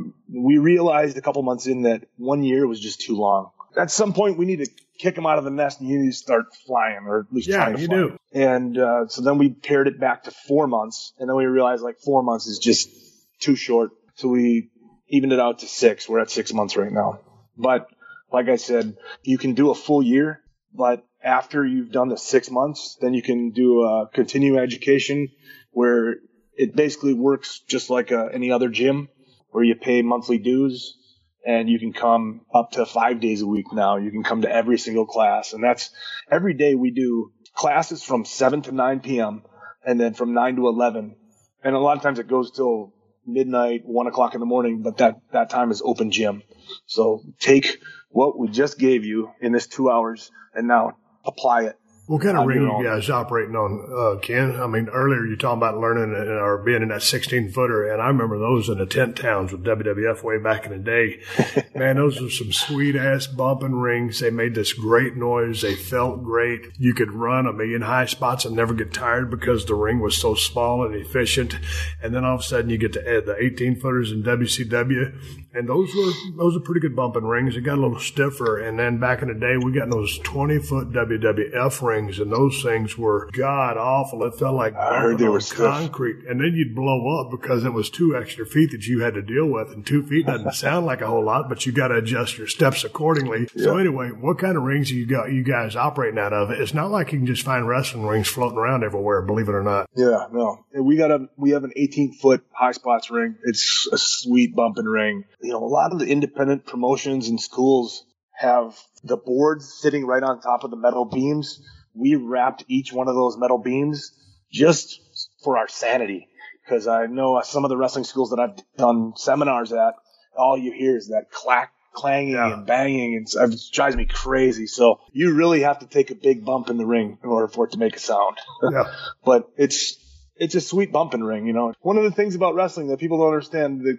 we realized a couple months in that 1 year was just too long. At some point, we need to kick them out of the nest and you need to start flying, or at least trying to fly. Do. And so then we pared it back to 4 months. And then we realized 4 months is just too short. So we evened it out to 6. We're at 6 months right now. But like I said, you can do a full year, but after you've done the 6 months, then you can do a continuing education where it basically works just like any other gym where you pay monthly dues and you can come up to 5 days a week now. You can come to every single class, and that's every day. We do classes from 7 to 9 p.m. and then from 9 to 11. And a lot of times it goes till midnight, 1 o'clock in the morning, but that time is open gym. So take what we just gave you in this 2 hours and now apply it. What kind of ring are you guys operating on, Ken? I mean, earlier you talking about learning or being in that 16-footer, and I remember those in the tent towns with WWF way back in the day. Man, those were some sweet-ass bumping rings. They made this great noise. They felt great. You could run a million high spots and never get tired because the ring was so small and efficient. And then all of a sudden you get to add the 18-footers in WCW, and those are pretty good bumping rings. It got a little stiffer. And then back in the day, we got those 20-foot WWF rings. And those things were god awful. It felt like I heard they were concrete. And then you'd blow up because it was 2 extra feet that you had to deal with. And 2 feet doesn't sound like a whole lot, but you got to adjust your steps accordingly. Yeah. So anyway, what kind of rings you guys operating out of? It's not like you can just find wrestling rings floating around everywhere, believe it or not. Yeah, no. We have an 18-foot high spots ring. It's a sweet bumping ring. A lot of the independent promotions and schools have the boards sitting right on top of the metal beams. We wrapped each one of those metal beams just for our sanity, because I know some of the wrestling schools that I've done seminars at, all you hear is that clanging and banging, and it drives me crazy. So you really have to take a big bump in the ring in order for it to make a sound. Yeah. But it's a sweet bumping ring. One of the things about wrestling that people don't understand, that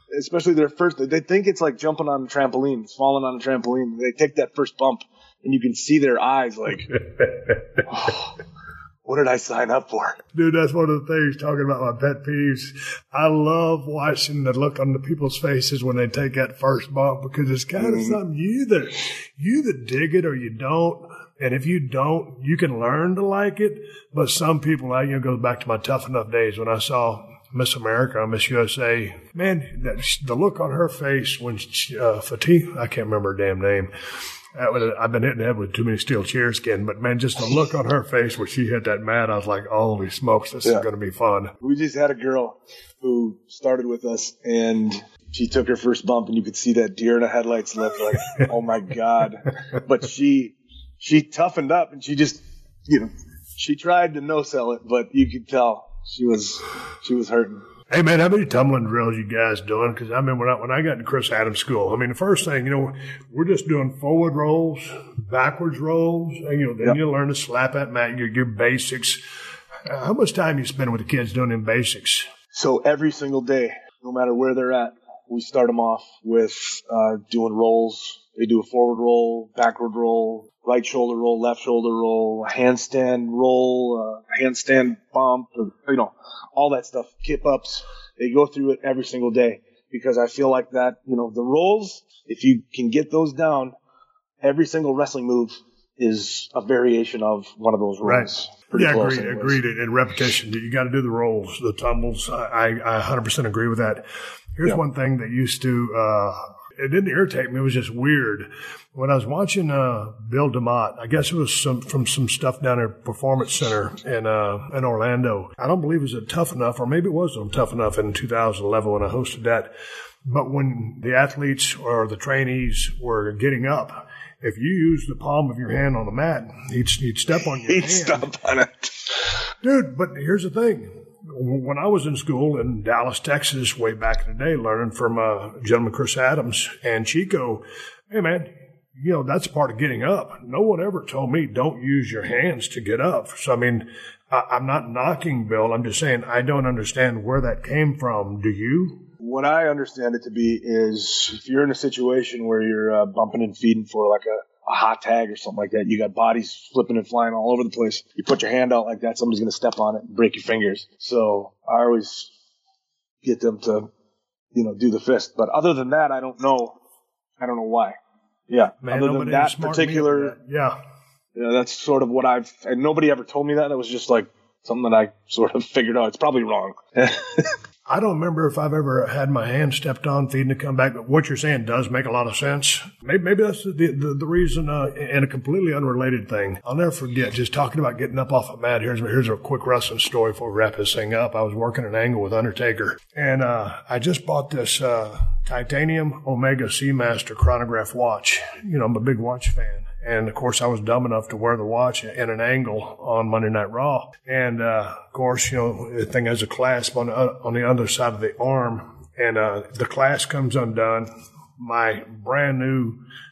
especially their first, they think it's like jumping on a trampoline, falling on a trampoline. They take that first bump, and you can see their eyes like, oh, what did I sign up for? Dude, that's one of the things, talking about my pet peeves. I love watching the look on the people's faces when they take that first bump, because it's kind of something you either dig it or you don't. And if you don't, you can learn to like it. But some people, it goes back to my Tough Enough days when I saw Miss America, Miss USA. Man, the look on her face when Fatima, I can't remember her damn name. I've been hitting the head with too many steel chairs again, but man, just the look on her face when she hit that mat, I was like, holy smokes, this is going to be fun. We just had a girl who started with us, and she took her first bump, and you could see that deer in the headlights look like, oh my God. But she toughened up, and she just, she tried to no-sell it, but you could tell she was hurting. Hey, man, how many tumbling drills you guys doing? Because, I mean, when I got to Chris Adams School, I mean, the first thing, we're just doing forward rolls, backwards rolls, and, then you learn to slap that mat, your basics. How much time you spend with the kids doing them basics? So every single day, no matter where they're at, we start them off with doing rolls. They do a forward roll, backward roll, right shoulder roll, left shoulder roll, handstand roll, handstand bump, all that stuff, kip ups. They go through it every single day because I feel like that, the rolls, if you can get those down, every single wrestling move is a variation of one of those rolls. Right. Yeah, agreed. And repetition, you got to do the rolls, the tumbles. I 100% agree with that. Here's one thing that used to, it didn't irritate me. It was just weird. When I was watching Bill DeMott, I guess it was from some stuff down at Performance Center in Orlando. I don't believe it was at Tough Enough, or maybe it was on Tough Enough in 2011 when I hosted that. But when the athletes or the trainees were getting up, if you use the palm of your hand on the mat, he'd step on your hand. He'd step on it. Dude, but here's the thing. When I was in school in Dallas, Texas, way back in the day, learning from gentleman Chris Adams and Chico, hey, man, that's part of getting up. No one ever told me don't use your hands to get up. So, I mean, I'm not knocking Bill. I'm just saying I don't understand where that came from. Do you? What I understand it to be is if you're in a situation where you're bumping and feeding for like a hot tag or something like that, you got bodies flipping and flying all over the place. You put your hand out like that, somebody's going to step on it and break your fingers. So I always get them to, do the fist. But other than that, I don't know why. Yeah. Man, other than that particular, yeah, that's sort of what and nobody ever told me that. It was just like something that I sort of figured out. It's probably wrong. I don't remember if I've ever had my hand stepped on feeding to come back, but what you're saying does make a lot of sense. Maybe that's the reason, and a completely unrelated thing. I'll never forget, just talking about getting up off a mat. Here's a quick wrestling story before we wrap this thing up. I was working an angle with Undertaker, and I just bought this titanium Omega Seamaster chronograph watch. I'm a big watch fan. And, of course, I was dumb enough to wear the watch in an angle on Monday Night Raw. And, of course, the thing has a clasp on the other side of the arm. And the clasp comes undone. My brand new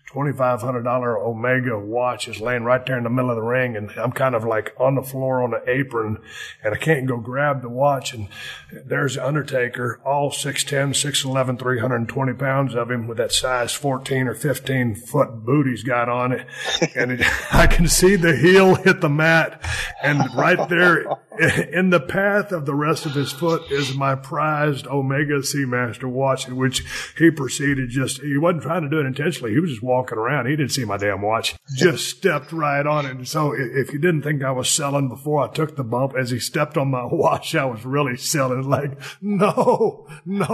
$2,500 Omega watch is laying right there in the middle of the ring, and I'm kind of like on the floor on the apron, and I can't go grab the watch. And there's the Undertaker, all 6'10", 6'11", 320 pounds of him with that size 14 or 15 foot boot he's got on it. And I can see the heel hit the mat, and right there in the path of the rest of his foot is my prized Omega Seamaster watch, in which he proceeded he wasn't trying to do it intentionally. He was just walking around. He didn't see my damn watch. Just stepped right on it. And so if you didn't think I was selling before I took the bump, as he stepped on my watch, I was really selling. Like, no,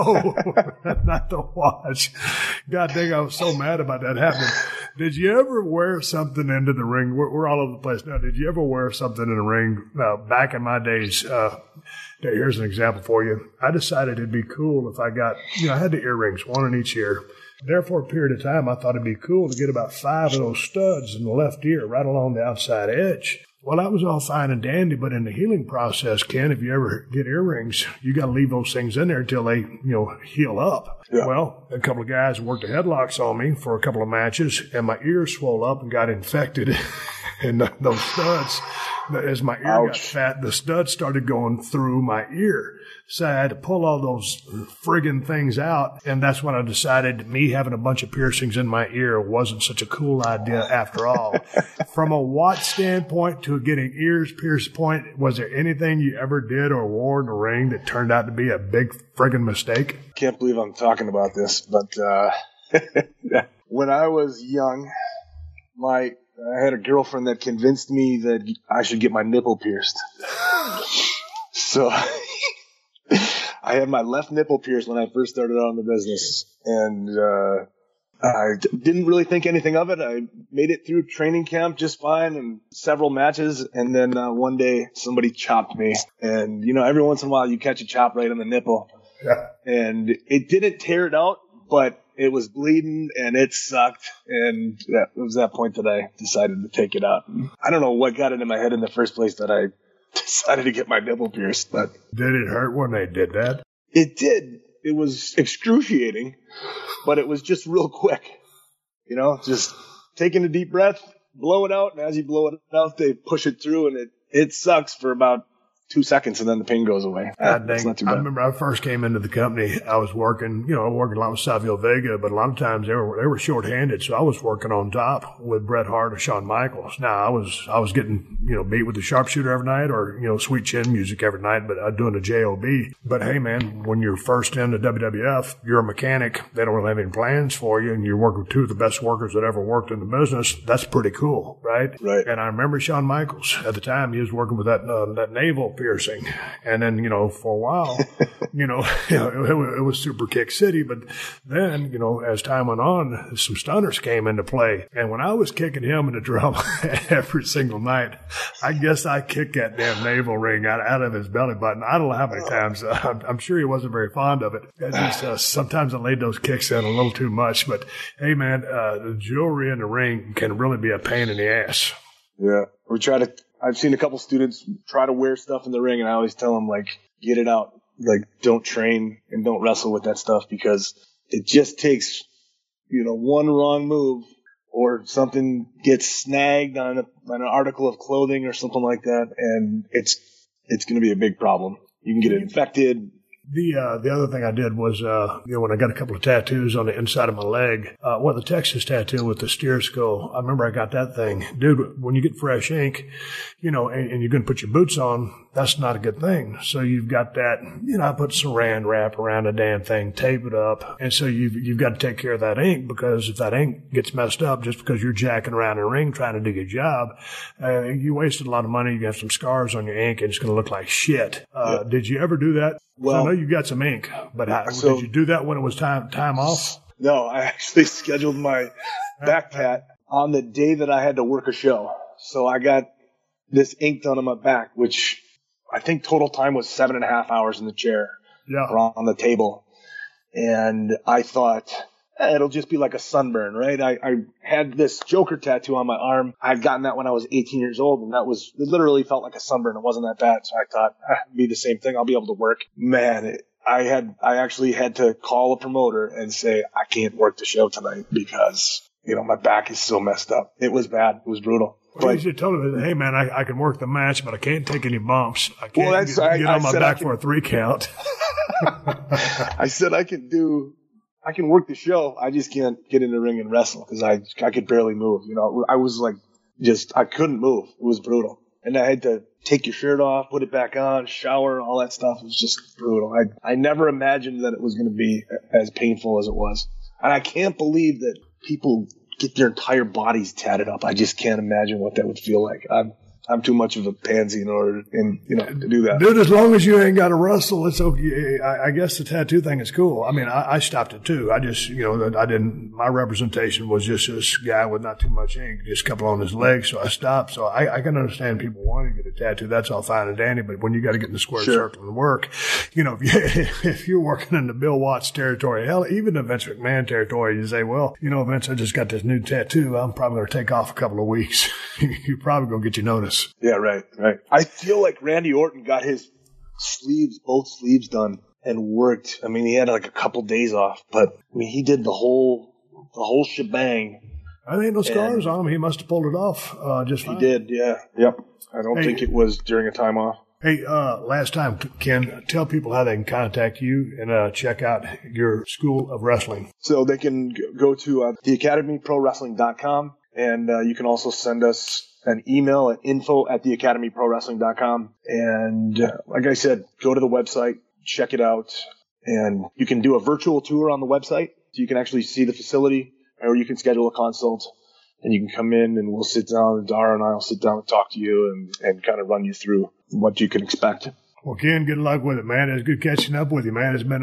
not the watch. God dang, I was so mad about that happening. Did you ever wear something into the ring? We're all over the place now. Did you ever wear something in the ring back in my days? Here's an example for you. I decided it'd be cool if I got, I had the earrings, one in each ear. There for a period of time, I thought it'd be cool to get about 5 of those studs in the left ear right along the outside edge. Well, that was all fine and dandy, but in the healing process, Ken, if you ever get earrings, you got to leave those things in there until they, heal up. Yeah. Well, a couple of guys worked the headlocks on me for a couple of matches, and my ears swelled up and got infected in those studs. As my ear got fat, the stud started going through my ear. So I had to pull all those friggin' things out, and that's when I decided me having a bunch of piercings in my ear wasn't such a cool idea after all. From a watch standpoint to getting ears pierced point, was there anything you ever did or wore in the ring that turned out to be a big friggin' mistake? Can't believe I'm talking about this, but when I was young, I had a girlfriend that convinced me that I should get my nipple pierced. So I had my left nipple pierced when I first started out in the business, and I didn't really think anything of it. I made it through training camp just fine and several matches, and then one day somebody chopped me. And, every once in a while you catch a chop right on the nipple. Yeah. And it didn't tear it out, but it was bleeding and it sucked. And it was that point that I decided to take it out. I don't know what got it in my head in the first place that I decided to get my nipple pierced. But did it hurt when they did that? It did. It was excruciating, but it was just real quick. Just taking a deep breath, blow it out, and as you blow it out, they push it through, and it sucks for about 2 seconds, and then the pain goes away. It's not too bad. I remember I first came into the company. I was working, a lot with Savio Vega, but a lot of times they were short-handed, so I was working on top with Bret Hart or Shawn Michaels. Now I was getting beat with the sharpshooter every night, or sweet chin music every night, but doing a JOB. But hey, man, when you're first in the WWF, you're a mechanic. They don't really have any plans for you, and you're working with two of the best workers that ever worked in the business. That's pretty cool, right? Right. And I remember Shawn Michaels at the time. He was working with that navel piercing. And then, for a while, it was Super Kick City. But then, as time went on, some stunners came into play. And when I was kicking him in the drum every single night, I guess I kicked that damn navel ring out of his belly button. I don't know how many times. I'm sure he wasn't very fond of it. Sometimes I laid those kicks in a little too much. But, hey, man, the jewelry in the ring can really be a pain in the ass. Yeah. I've seen a couple students try to wear stuff in the ring, and I always tell them, get it out. Don't train and don't wrestle with that stuff, because it just takes, one wrong move or something gets snagged on an article of clothing or something like that, and it's going to be a big problem. You can get infected. The other thing I did was, when I got a couple of tattoos on the inside of my leg, the Texas tattoo with the steer skull, I remember I got that thing. Dude, when you get fresh ink, and you're going to put your boots on, that's not a good thing. So you've got that, I put saran wrap around the damn thing, tape it up. And so you've got to take care of that ink, because if that ink gets messed up just because you're jacking around in the ring trying to do your job, you wasted a lot of money. You have some scars on your ink and it's going to look like shit. Did you ever do that? Well, I know you got some ink, but did you do that when it was time off? No, I actually scheduled my back tat on the day that I had to work a show. So I got this ink done on my back, which I think total time was 7.5 hours in the chair or on the table. And I thought, it'll just be like a sunburn, right? I had this Joker tattoo on my arm. I'd gotten that when I was 18 years old, and it literally felt like a sunburn. It wasn't that bad. So I thought, it'd be the same thing. I'll be able to work. Man, I actually had to call a promoter and say, I can't work the show tonight because, my back is so messed up. It was bad. It was brutal. Well, you should tell him, hey, man, I can work the match, but I can't take any bumps. I can't get on my back for a 3 count. I said I can work the show. I just can't get in the ring and wrestle because I could barely move. I was I couldn't move. It was brutal. And I had to take your shirt off, put it back on, shower, all that stuff. It was just brutal. I never imagined that it was going to be as painful as it was. And I can't believe that people get their entire bodies tatted up. I just can't imagine what that would feel like. I'm too much of a pansy in order to do that. Dude, as long as you ain't got to wrestle, it's okay. I guess the tattoo thing is cool. I mean, I stopped it too. I just, my representation was just this guy with not too much ink, just a couple on his legs. So I stopped. So I can understand people wanting to get a tattoo. That's all fine and dandy. But when you got to get in the square circle and work, if you're working in the Bill Watts territory, hell, even the Vince McMahon territory, you say, well, Vince, I just got this new tattoo. I'm probably going to take off a couple of weeks. You're probably going to get your notice. Yeah, right. I feel like Randy Orton got his both sleeves done and worked. I mean, he had a couple days off, but he did the whole shebang There ain't no scars on him. He must have pulled it off just fine. He did, yeah. Yep. I don't think it was during a time off. Hey, last time, Ken, tell people how they can contact you and check out your School of Wrestling. So they can go to theacademyprowrestling.com, and you can also send us an email at info@theacademyprowrestling.com. And like I said, go to the website, check it out, and you can do a virtual tour on the website. So you can actually see the facility, or you can schedule a consult, and you can come in and we'll sit down, Dara and I will sit down and talk to you and kind of run you through what you can expect. Well, Ken, good luck with it, man. It's good catching up with you, man. It's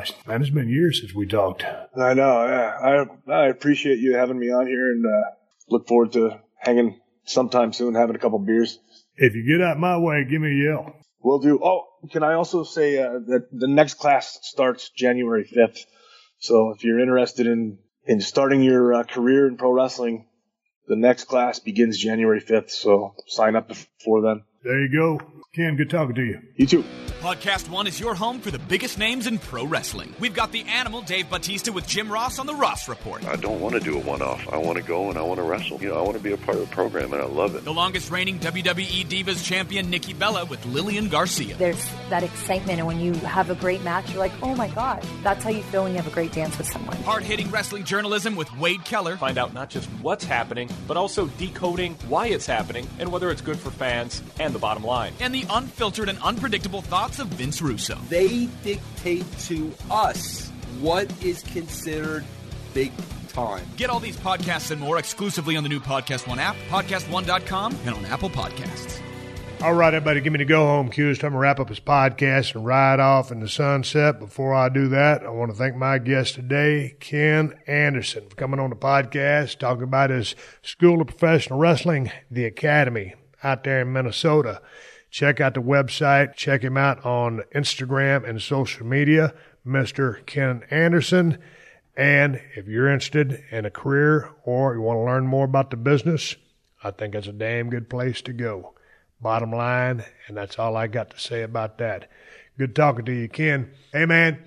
been years since we talked. I know, yeah. I appreciate you having me on here, and look forward to hanging sometime soon, having a couple beers. If you get out my way, give me a yell. Will do. Oh, can I also say that the next class starts January 5th. So if you're interested in starting your career in pro wrestling, the next class begins January 5th. So sign up before then. There you go. Ken, good talking to you. You too. Podcast One is your home for the biggest names in pro wrestling. We've got the Animal, Dave Bautista, with Jim Ross on the Ross Report. I don't want to do a one-off. I want to go and I want to wrestle. I want to be a part of the program, and I love it. The longest-reigning WWE Divas champion, Nikki Bella, with Lillian Garcia. There's that excitement, and when you have a great match, you're like, oh my God. That's how you feel when you have a great dance with someone. Hard-hitting wrestling journalism with Wade Keller. Find out not just what's happening, but also decoding why it's happening and whether it's good for fans and the bottom line. And the unfiltered and unpredictable thoughts of Vince Russo. They dictate to us what is considered big time. Get all these podcasts and more exclusively on the new Podcast One app, podcastone.com, and on Apple Podcasts. All right, everybody, give me the go-home cue. It's time to wrap up this podcast and ride off in the sunset. Before I do that, I want to thank my guest today, Ken Anderson, for coming on the podcast, talking about his School of Professional Wrestling, The Academy, out there in Minnesota. Check out the website. Check him out on Instagram and social media, Mr. Ken Anderson. And if you're interested in a career or you want to learn more about the business, I think it's a damn good place to go. Bottom line, and that's all I got to say about that. Good talking to you, Ken. Hey, man,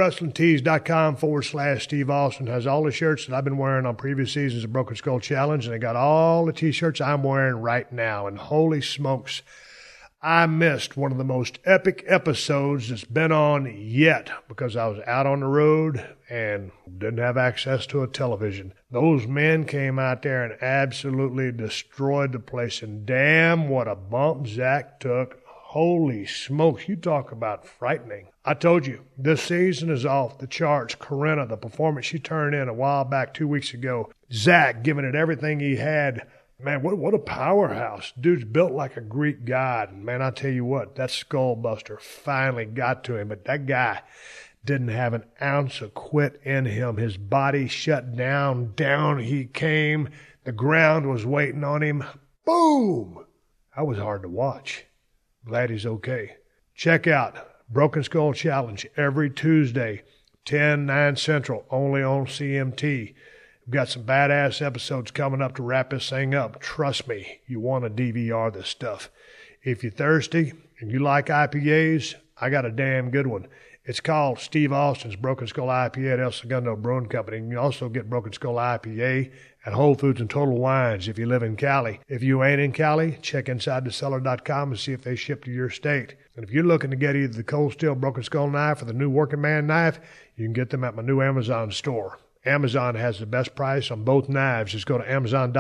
ProWrestlingTees.com/Steve Austin has all the shirts that I've been wearing on previous seasons of Broken Skull Challenge, and they got all the T-shirts I'm wearing right now. And holy smokes, I missed one of the most epic episodes that's been on yet because I was out on the road and didn't have access to a television. Those men came out there and absolutely destroyed the place, and damn what a bump Zach took. Holy smokes, you talk about frightening. I told you, this season is off the charts. Corinna, the performance she turned in a while back 2 weeks ago, Zach giving it everything he had. Man, what a powerhouse. Dude's built like a Greek god. And man, I tell you what, that skull buster finally got to him. But that guy didn't have an ounce of quit in him. His body shut down. Down he came. The ground was waiting on him. Boom! That was hard to watch. Glad he's okay. Check out Broken Skull Challenge every Tuesday, 10/9 Central, only on CMT. We've got some badass episodes coming up to wrap this thing up. Trust me, you want to DVR this stuff. If you're thirsty and you like IPAs, I got a damn good one. It's called Steve Austin's Broken Skull IPA at El Segundo Brewing Company. You can also get Broken Skull IPA at Whole Foods and Total Wines if you live in Cali. If you ain't in Cali, check InsideTheCellar.com and see if they ship to your state. And if you're looking to get either the Cold Steel Broken Skull knife or the new Working Man knife, you can get them at my new Amazon store. Amazon has the best price on both knives. Just go to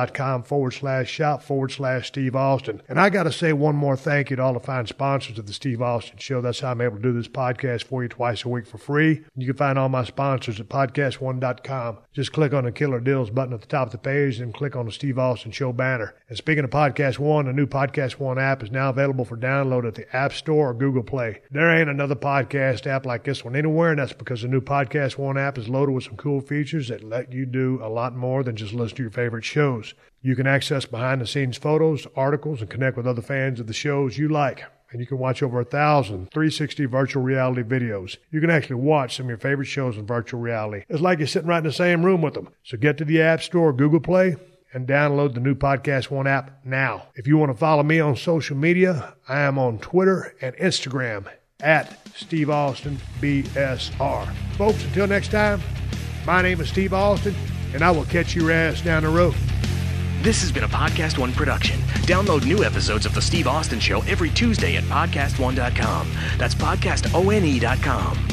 Amazon.com/shop/Steve Austin. And I got to say one more thank you to all the fine sponsors of the Steve Austin Show. That's how I'm able to do this podcast for you twice a week for free. You can find all my sponsors at podcastone.com. Just click on the Killer Deals button at the top of the page and click on the Steve Austin Show banner. And speaking of Podcast One, the new Podcast One app is now available for download at the App Store or Google Play. There ain't another podcast app like this one anywhere, and that's because the new Podcast One app is loaded with some cool features that let you do a lot more than just listen to your favorite shows. You can access behind-the-scenes photos, articles, and connect with other fans of the shows you like. And you can watch over 1,000 360 virtual reality videos. You can actually watch some of your favorite shows in virtual reality. It's like you're sitting right in the same room with them. So get to the App Store or Google Play and download the new Podcast One app now. If you want to follow me on social media, I am on Twitter and Instagram at Steve Austin BSR. Folks, until next time, My name is Steve Austin, and I will catch your ass down the road. This has been a Podcast One production. Download new episodes of The Steve Austin Show every Tuesday at PodcastOne.com. That's PodcastOne.com.